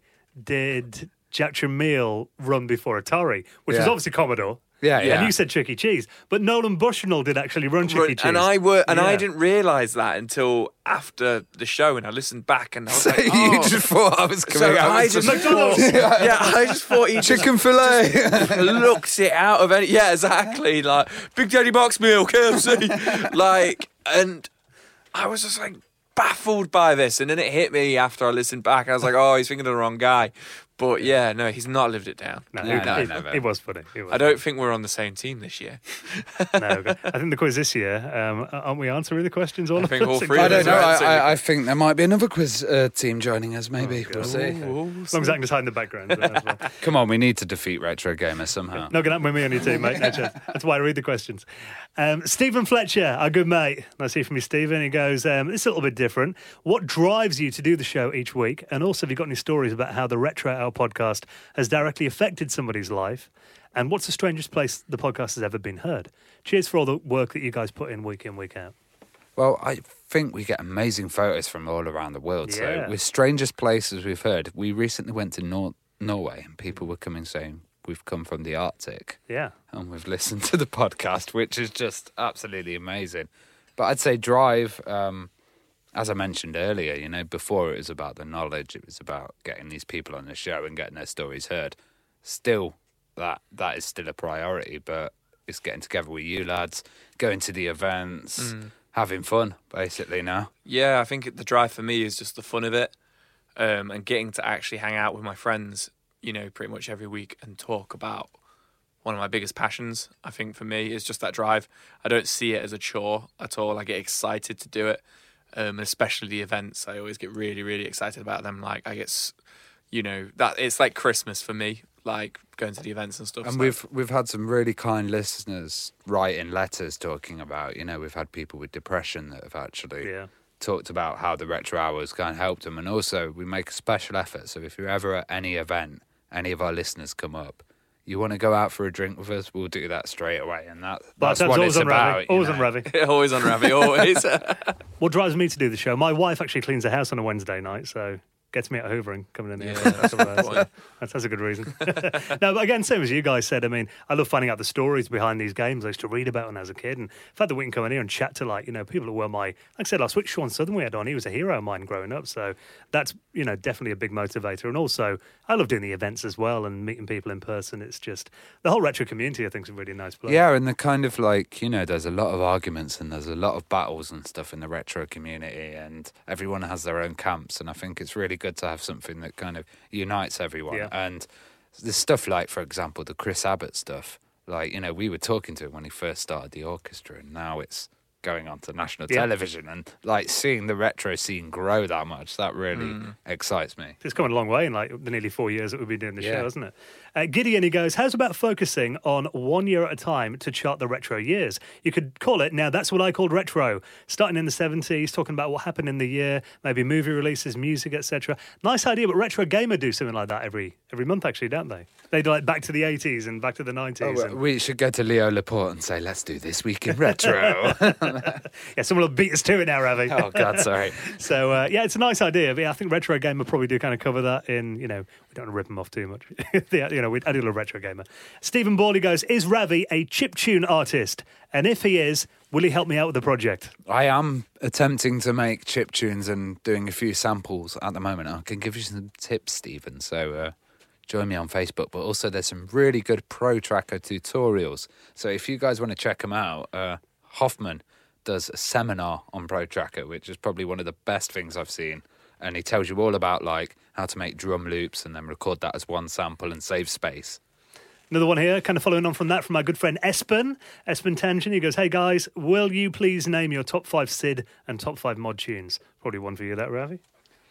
did Jack Tramiel run before Atari? Which was Yeah. obviously Commodore. Yeah, And yeah. you said Chuck E. Cheese. But Nolan Bushnell did actually run Chuck E. Cheese. and I were, and I Yeah. didn't realise that until after the show, and I listened back, and I was So like, you oh. just thought I was coming So out I with just some McDonald's. yeah, I just thought he just chicken fillet. looks it out of any. Yeah, exactly. Like Big Daddy Box Meal, K F C. Like, and I was just like baffled by this, and then it hit me after I listened back. I was like, oh, he's thinking of the wrong guy. But yeah, no, he's not lived it down. No, No, it, no, it, never. it was funny. It was I don't think we're on the same team this year. No, okay. I think the quiz this year, um, aren't we answering the questions all I of think us? all three I of us don't know. are I, I, I think there might be another quiz uh, team joining us. Maybe we'll see. As long as I can just hide in the background. so that's fine. Come on, we need to defeat Retro Gamer somehow. Not going to happen with me on your team, mate. No chance. That's why I read the questions. Um, Stephen Fletcher, our good mate. Nice to hear from you, Stephen. He goes, um, this is a little bit different. What drives you to do the show each week? And also, have you got any stories about how the Retro Hour podcast has directly affected somebody's life? And what's the strangest place the podcast has ever been heard? Cheers for all the work that you guys put in week in, week out. Well, I think we get amazing photos from all around the world. Yeah. So, with strangest places we've heard, we recently went to Nor- Norway, and people were coming saying we've come from the Arctic. Yeah. And we've listened to the podcast, which is just absolutely amazing. But I'd say Drive, um, as I mentioned earlier, you know, before it was about the knowledge, it was about getting these people on the show and getting their stories heard. Still, that that is still a priority, but it's getting together with you lads, going to the events, having fun, basically, now. Yeah, I think the drive for me is just the fun of it, um, and getting to actually hang out with my friends, you know, pretty much every week and talk about one of my biggest passions. I think for me is just that drive. I don't see it as a chore at all. I get excited to do it, um, especially the events. I always get really, really excited about them. Like I get, s- you know, that it's like Christmas for me. Like going to the events and stuff. And So- we've we've had some really kind listeners writing letters talking about, you know, we've had people with depression that have actually Yeah. talked about how the Retro Hours kind of helped them. And also, we make a special effort. So if you're ever at any event, any of our listeners come up, you want to go out for a drink with us, we'll do that straight away. And that, that's Bartend's what always it's on Ravi. about. you Always know. on Ravi. always on Ravi, always. What drives me to do the show? My wife actually cleans the house on a Wednesday night, so gets me out hoovering coming in here. Yeah, that's, that's, that's, that's a good reason. No, but again, same as you guys said. I mean, I love finding out the stories behind these games. I used to read about them as a kid, and the fact that we can come in here and chat to, like, you know, people who were my, like I said last week, Sean Southern we had on. He was a hero of mine growing up, so that's, you know, definitely a big motivator. And also, I love doing the events as well and meeting people in person. It's just the whole retro community. I think is a really nice place. Yeah, and the kind of like, you know, there's a lot of arguments and there's a lot of battles and stuff in the retro community, and everyone has their own camps. And I think it's really good to have something that kind of unites everyone. Yeah. And there's stuff like, for example, the Chris Abbott stuff. Like, you know, we were talking to him when he first started the orchestra, and now it's going on to national Yeah. television. And like seeing the retro scene grow that much, that really excites me. It's come a long way in like the nearly four years that we've been doing the Yeah. show, hasn't it? Uh, Gideon, he goes, how's about focusing on one year at a time to chart the retro years? You could call it, now that's what I called retro. Starting in the seventies, talking about what happened in the year, maybe movie releases, music, et cetera. Nice idea, but Retro Gamer do something like that every every month, actually, don't they? They do like back to the eighties and back to the nineties. Oh, and, we should go to Leo Laporte and say, let's do this week in retro. yeah, someone will beat us to it now, Ravi. Oh, God, sorry. So, uh, yeah, it's a nice idea. But yeah, I think Retro Gamer probably do kind of cover that in, you know, we don't want to rip them off too much. Yeah, you know, we, I do love Retro Gamer. Stephen Bawley goes, is Ravi a chiptune artist? And if he is, will he help me out with the project? I am attempting to make chip tunes and doing a few samples at the moment. I can give you some tips, Stephen. So uh, join me on Facebook. But also there's some really good Pro Tracker tutorials. So if you guys want to check them out, uh, Hoffman does a seminar on Pro Tracker, which is probably one of the best things I've seen. And he tells you all about like how to make drum loops and then record that as one sample and save space. Another one here, kind of following on from that, from our good friend Espen. Espen Tangent, he goes, hey guys, will you please name your top five S I D and top five mod tunes? Probably one for you, that, Ravi.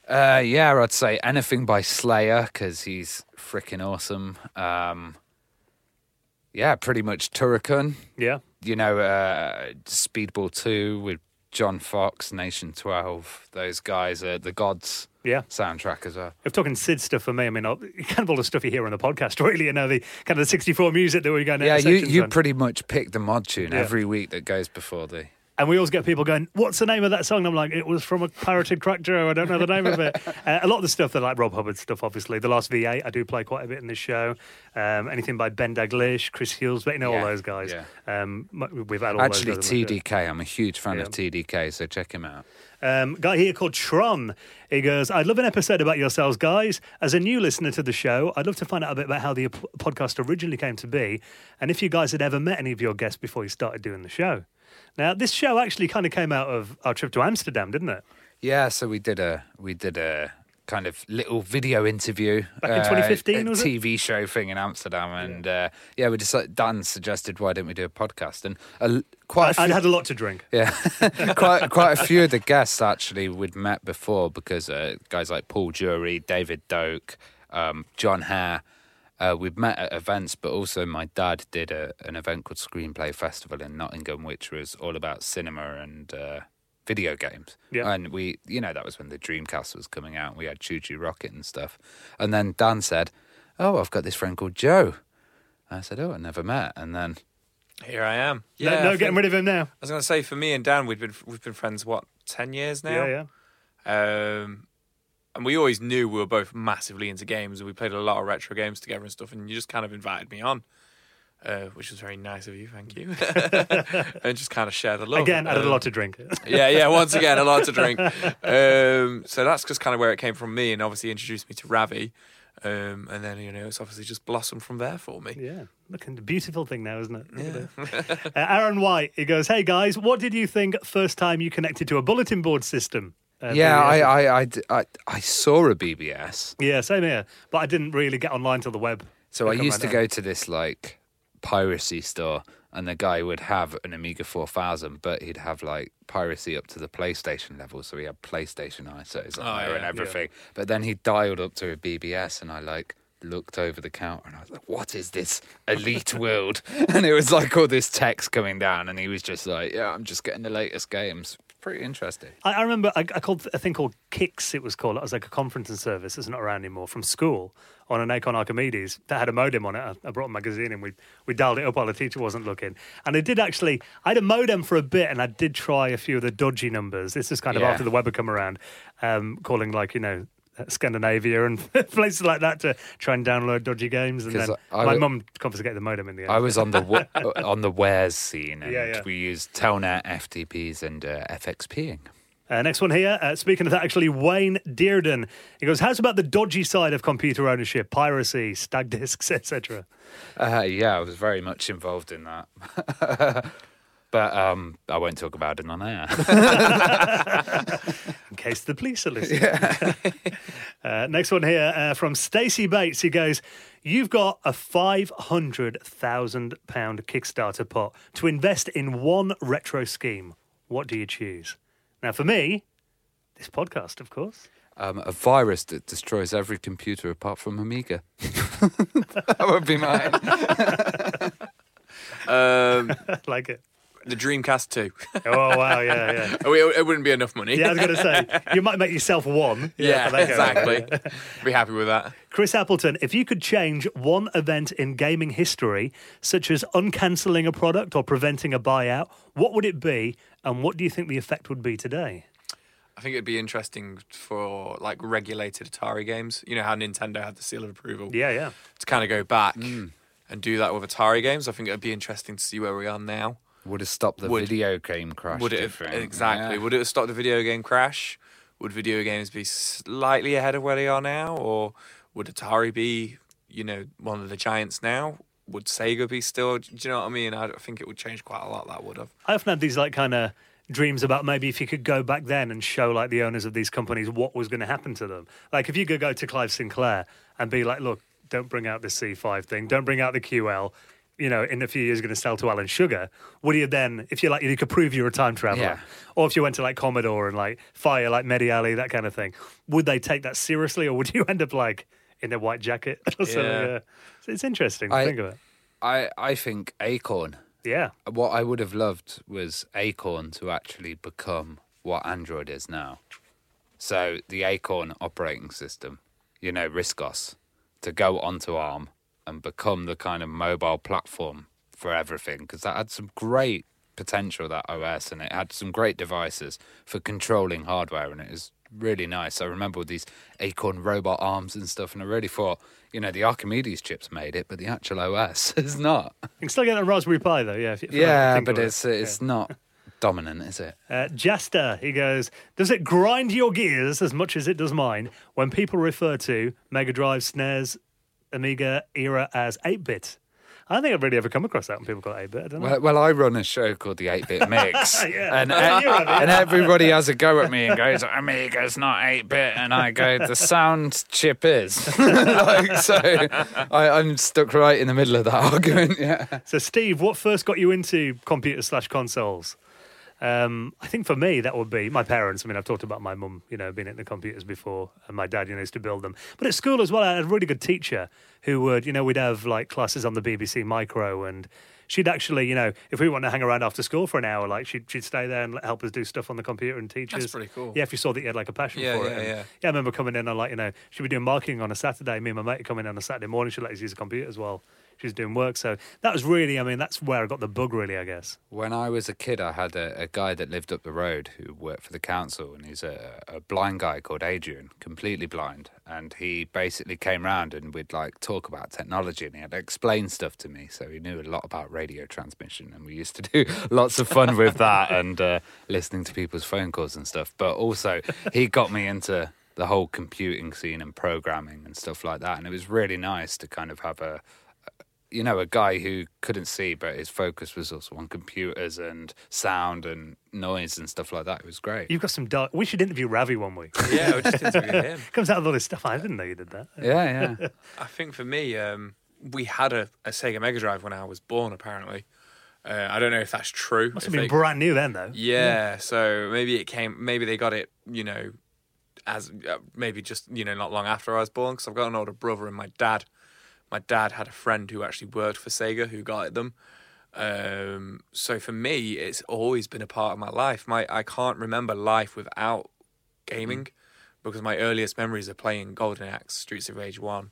Uh, yeah, I'd say anything by Slayer because he's freaking awesome. Um, yeah, pretty much Turrican. Yeah. You know, uh, Speedball two with John Fox, Nation twelve. Those guys are the gods. Yeah. Soundtrack as well. If talking Sid stuff for me, I mean, I'll- kind of all the stuff you hear on the podcast, really, you know, the kind of the sixty-four music that we're going to Yeah, you, you pretty much pick the mod tune Yeah. every week that goes before the... And we always get people going, what's the name of that song? And I'm like, it was from a pirated Crack Joe. I don't know the name of it. Uh, a lot of the stuff that like Rob Hubbard stuff, obviously. The Last V eight, I do play quite a bit in this show. Um, anything by Ben Daglish, Chris Hughes, but you know, Yeah, all those guys. yeah. Um, m- we've had all Actually, those. guys on the T D K. I'm a huge fan Yeah. of T D K, so check him out. Um, guy here called Tron. He goes, I'd love an episode about yourselves, guys. As a new listener to the show, I'd love to find out a bit about how the p- podcast originally came to be and if you guys had ever met any of your guests before you started doing the show. Now, this show actually kind of came out of our trip to Amsterdam, didn't it? Yeah, so we did a we did a kind of little video interview Back in twenty fifteen, a was it? T V show thing in Amsterdam, and yeah, uh, yeah we decided. Dan suggested why don't we do a podcast, and uh, quite a I'd few, had a lot to drink. yeah, quite quite a few of the guests actually we'd met before because uh, guys like Paul Jury, David Doak, um, John Hare. Uh, we've met at events, but also my dad did a, an event called Screenplay Festival in Nottingham, which was all about cinema and uh, video games. Yeah. And we, you know, that was when the Dreamcast was coming out. And we had Choo Choo Rocket and stuff. And then Dan said, "Oh, I've got this friend called Joe." I said, "Oh, I never met." And then Here I am. No, Yeah, no I getting think- rid of him now. I was going to say, for me and Dan, we've been we've been friends what ten years now. Yeah, yeah. Um, and we always knew we were both massively into games, and we played a lot of retro games together and stuff. And you just kind of invited me on, uh, which was very nice of you, thank you. And just kind of shared the love. Again, I had a Um, lot to drink. yeah, yeah. Once again, a lot to drink. Um, so that's just kind of where it came from me, and obviously introduced me to Ravi. Um, and then you know it's obviously just blossomed from there for me. Yeah, look, a beautiful thing now, isn't it? Look Yeah. at it. uh, Aaron White, he goes, hey guys, what did you think first time you connected to a bulletin board system? Uh, yeah, B B S? I, I, I, d- I- I saw a B B S. Yeah, same here. But I didn't really get online till the web. So I had come used to around. go to this like piracy store, and the guy would have an Amiga four thousand, but he'd have like piracy up to the PlayStation level, so he had PlayStation I S Os on Oh, there yeah, and everything. But then he dialed up to a B B S, and I like looked over the counter, and I was like, "What is this elite world?" And it was like all this text coming down, and he was just like, "Yeah, I'm just getting the latest games." Pretty interesting. I, I remember I, I called a thing called Kix, it was called. It was like a conferencing service. It's not around anymore. From school on an Acorn Archimedes that had a modem on it. I, I brought a magazine and we we dialed it up while the teacher wasn't looking. And I did actually, I had a modem for a bit and I did try a few of the dodgy numbers. This is kind of Yeah. after the web had come around, um, calling like, you know, Scandinavia and places like that to try and download dodgy games. And 'Cause then I my w- mum confiscated the modem in the end. I was on the wa- on the wares scene, and Yeah, yeah. we used Telnet, F T Ps, and uh, F X Ping. Uh, next one here. Uh, speaking of that, actually, Wayne Dearden. He goes, how's about the dodgy side of computer ownership, piracy, stag discs, et cetera? Uh, yeah, I was very much involved in that. But um, I won't talk about it on air. In case the police are listening. uh, next one here uh, from Stacey Bates. He goes, you've got a five hundred thousand pounds Kickstarter pot to invest in one retro scheme. What do you choose? Now, for me, this podcast, of course. Um, a virus that destroys every computer apart from Amiga. That would be mine. Um, I like it. the Dreamcast two. Oh, wow, yeah, yeah. Oh, it, it wouldn't be enough money. Yeah, I was going to say, you might make yourself one. Yeah, for that game. exactly. Be happy with that. Chris Appleton, if you could change one event in gaming history, such as uncancelling a product or preventing a buyout, what would it be, and what do you think the effect would be today? I think it'd be interesting for like regulated Atari games. You know how Nintendo had the seal of approval. Yeah, yeah. To kind of go back and do that with Atari games. I think it'd be interesting to see where we are now. Would have stopped the Would- video game crash. Would do it you have, think? exactly? Yeah. Would it have stopped the video game crash? Would video games be slightly ahead of where they are now, or would Atari be, you know, one of the giants now? Would Sega be still? Do you know what I mean? I think it would change quite a lot. That would have. I often had these like kind of dreams about maybe if you could go back then and show like the owners of these companies what was going to happen to them. Like if you could go to Clive Sinclair and be like, look, don't bring out the C five thing, don't bring out the Q L. you know, in a few years going to sell to Alan Sugar, would you then, if you like, you could prove you're a time traveller, Yeah. or if you went to like Commodore and like Fire, like Mediali, that kind of thing, would they take that seriously, or would you end up like in a white jacket or something? Yeah. Yeah. So it's interesting to I- think of it. I, I think Acorn, Yeah. what I would have loved was Acorn to actually become what Android is now. So the Acorn operating system, you know, Riscos, to go onto ARM and become the kind of mobile platform for everything, because that had some great potential, that O S, and it had some great devices for controlling hardware, and it was really nice. I remember with these Acorn robot arms and stuff, and I really thought, you know, the Archimedes chips made it, but the actual O S is not. You can still get a Raspberry Pi though, yeah. If you, if you Yeah, think but of it. it's it's not dominant, is it? Uh, Jester, he goes, does it grind your gears as much as it does mine when people refer to Mega Drive, S N E S, Amiga era as eight-bit? I don't think I've really ever come across that when people call it eight-bit. I don't know. Well, well, I run a show called the eight-Bit Mix, Yeah. and, That's what you're having. and everybody has a go at me and goes, Amiga's not eight-bit, and I go, the sound chip is. like, so I, I'm stuck right in the middle of that argument, yeah. So, Steve, what first got you into computers slash consoles? Um, I think for me, that would be my parents. I mean, I've talked about my mum, you know, being into computers before, and my dad, you know, used to build them. But at school as well, I had a really good teacher who would, you know, we'd have like classes on the B B C Micro, and she'd actually, you know, if we wanted to hang around after school for an hour, like she'd she'd stay there and help us do stuff on the computer and teach us. That's pretty cool. Yeah, if you saw that you had like a passion Yeah, for it. yeah, And, yeah. yeah, I remember coming in on like, you know, she'd be doing marketing on a Saturday. Me and my mate would come in on a Saturday morning. She'd let us use the computer as well. She was doing work. So that was really, I mean, that's where I got the bug, really, I guess. When I was a kid, I had a, a guy that lived up the road who worked for the council, and he's a, a blind guy called Adrian, completely blind. And he basically came round and we'd like talk about technology, and he had to explain stuff to me. So he knew a lot about radio transmission, and we used to do lots of fun with that and uh, listening to people's phone calls and stuff. But also, he got me into the whole computing scene and programming and stuff like that. And it was really nice to kind of have a you know, a guy who couldn't see, but his focus was also on computers and sound and noise and stuff like that. It was great. You've got some dark... We should interview Ravi one week. Yeah, we just interviewed him. Comes out with all this stuff. I didn't know you did that. Yeah, yeah. I think for me, um, we had a, a Sega Mega Drive when I was born, apparently. Uh, I don't know if that's true. Must if have been they- brand new then, though. Yeah, so maybe it came, maybe they got it, you know, as uh, maybe just, you know, not long after I was born, because I've got an older brother, and my dad, my dad had a friend who actually worked for Sega who got them. Um, so for me, it's always been a part of my life. My I can't remember life without gaming, because my earliest memories are playing Golden Axe, Streets of Rage one,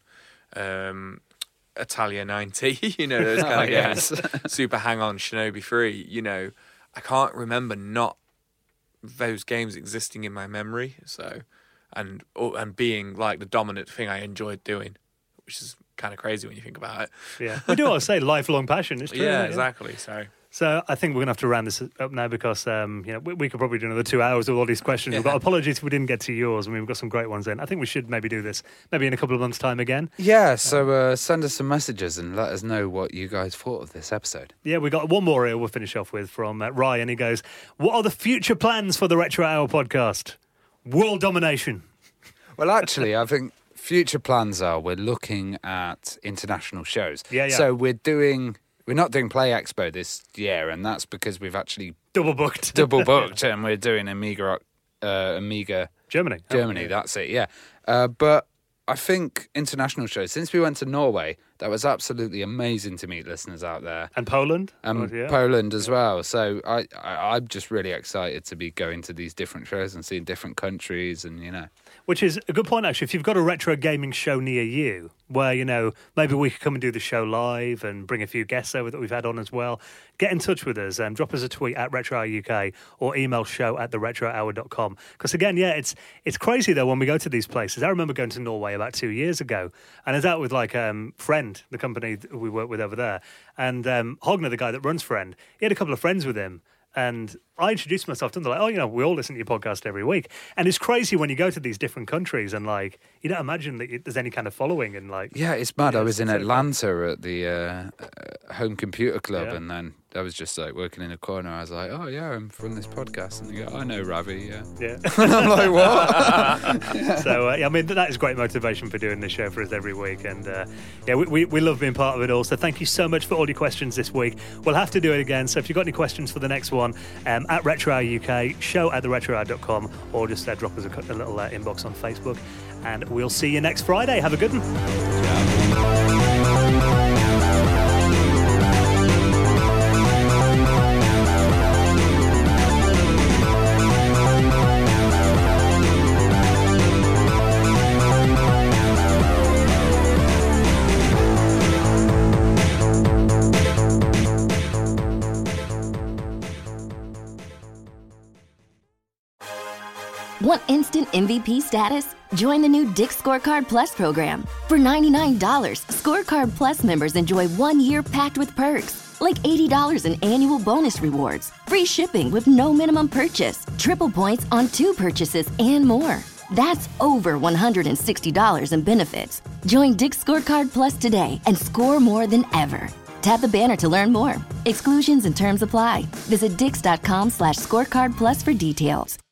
um, Italia ninety, you know, those kind Oh, of yes. games. Super Hang On, Shinobi three, you know, I can't remember not those games existing in my memory. So, and oh, and being like the dominant thing I enjoyed doing, which is kind of crazy when you think about it. Yeah. We do always say lifelong passion. It's true. Yeah, isn't it? exactly. So, So I think we're going to have to round this up now because, um, you know, we, we could probably do another two hours with all these questions. We've got apologies if we didn't get to yours. I mean, we've got some great ones in. I think we should maybe do this maybe in a couple of months' time again. Yeah, so uh, send us some messages and let us know what you guys thought of this episode. Yeah, we got one more here we'll finish off with from uh, Ryan. He goes, what are the future plans for the Retro Hour podcast? World domination. Well, actually, I think future plans are we're looking at international shows. Yeah, yeah. So we're doing... We're not doing Play Expo this year, and that's because we've actually Double booked. double booked, and we're doing Amiga, uh, Amiga Germany. Germany. Oh, yeah. That's it, yeah. Uh, but I think international shows. Since we went to Norway, that was absolutely amazing to meet listeners out there, And Poland. and Oh, yeah. Poland as well. So I, I, I'm just really excited to be going to these different shows and seeing different countries, and you know. Which is a good point, actually. If you've got a retro gaming show near you, where, you know, maybe we could come and do the show live and bring a few guests over that we've had on as well, get in touch with us and drop us a tweet at Retro Hour U K or email show at the retro hour dot com. Because, again, yeah, it's it's crazy, though, when we go to these places. I remember going to Norway about two years ago, and I was out with, like, um, Friend, the company that we work with over there, and um, Hogner, the guy that runs Friend, he had a couple of friends with him. And I introduced myself to them. They're like, oh, you know, we all listen to your podcast every week. And it's crazy when you go to these different countries and, like, you don't imagine that there's any kind of following. And, like, Yeah, it's mad. Yeah, I was it's in so Atlanta at the uh, uh, Home Computer Club, Yeah. and then I was just like working in a corner. I was like, oh yeah, I'm from this podcast, and they go, I know Ravi, yeah. Yeah. And I'm like, what? So uh, yeah, I mean that is great motivation for doing this show for us every week, and uh, yeah, we, we we love being part of it all. So thank you so much for all your questions this week. We'll have to do it again. So if you've got any questions for the next one, um, at Retro Hour U K, show at the retro hour dot com, or just uh, drop us a, a little uh, inbox on Facebook, and we'll see you next Friday. Have a good one. Want instant M V P status? Join the new Dick's Scorecard Plus program. For ninety-nine dollars, Scorecard Plus members enjoy one year packed with perks, like eighty dollars in annual bonus rewards, free shipping with no minimum purchase, triple points on two purchases, and more. That's over one hundred sixty dollars in benefits. Join Dick's Scorecard Plus today and score more than ever. Tap the banner to learn more. Exclusions and terms apply. Visit dix dot com slash scorecard plus for details.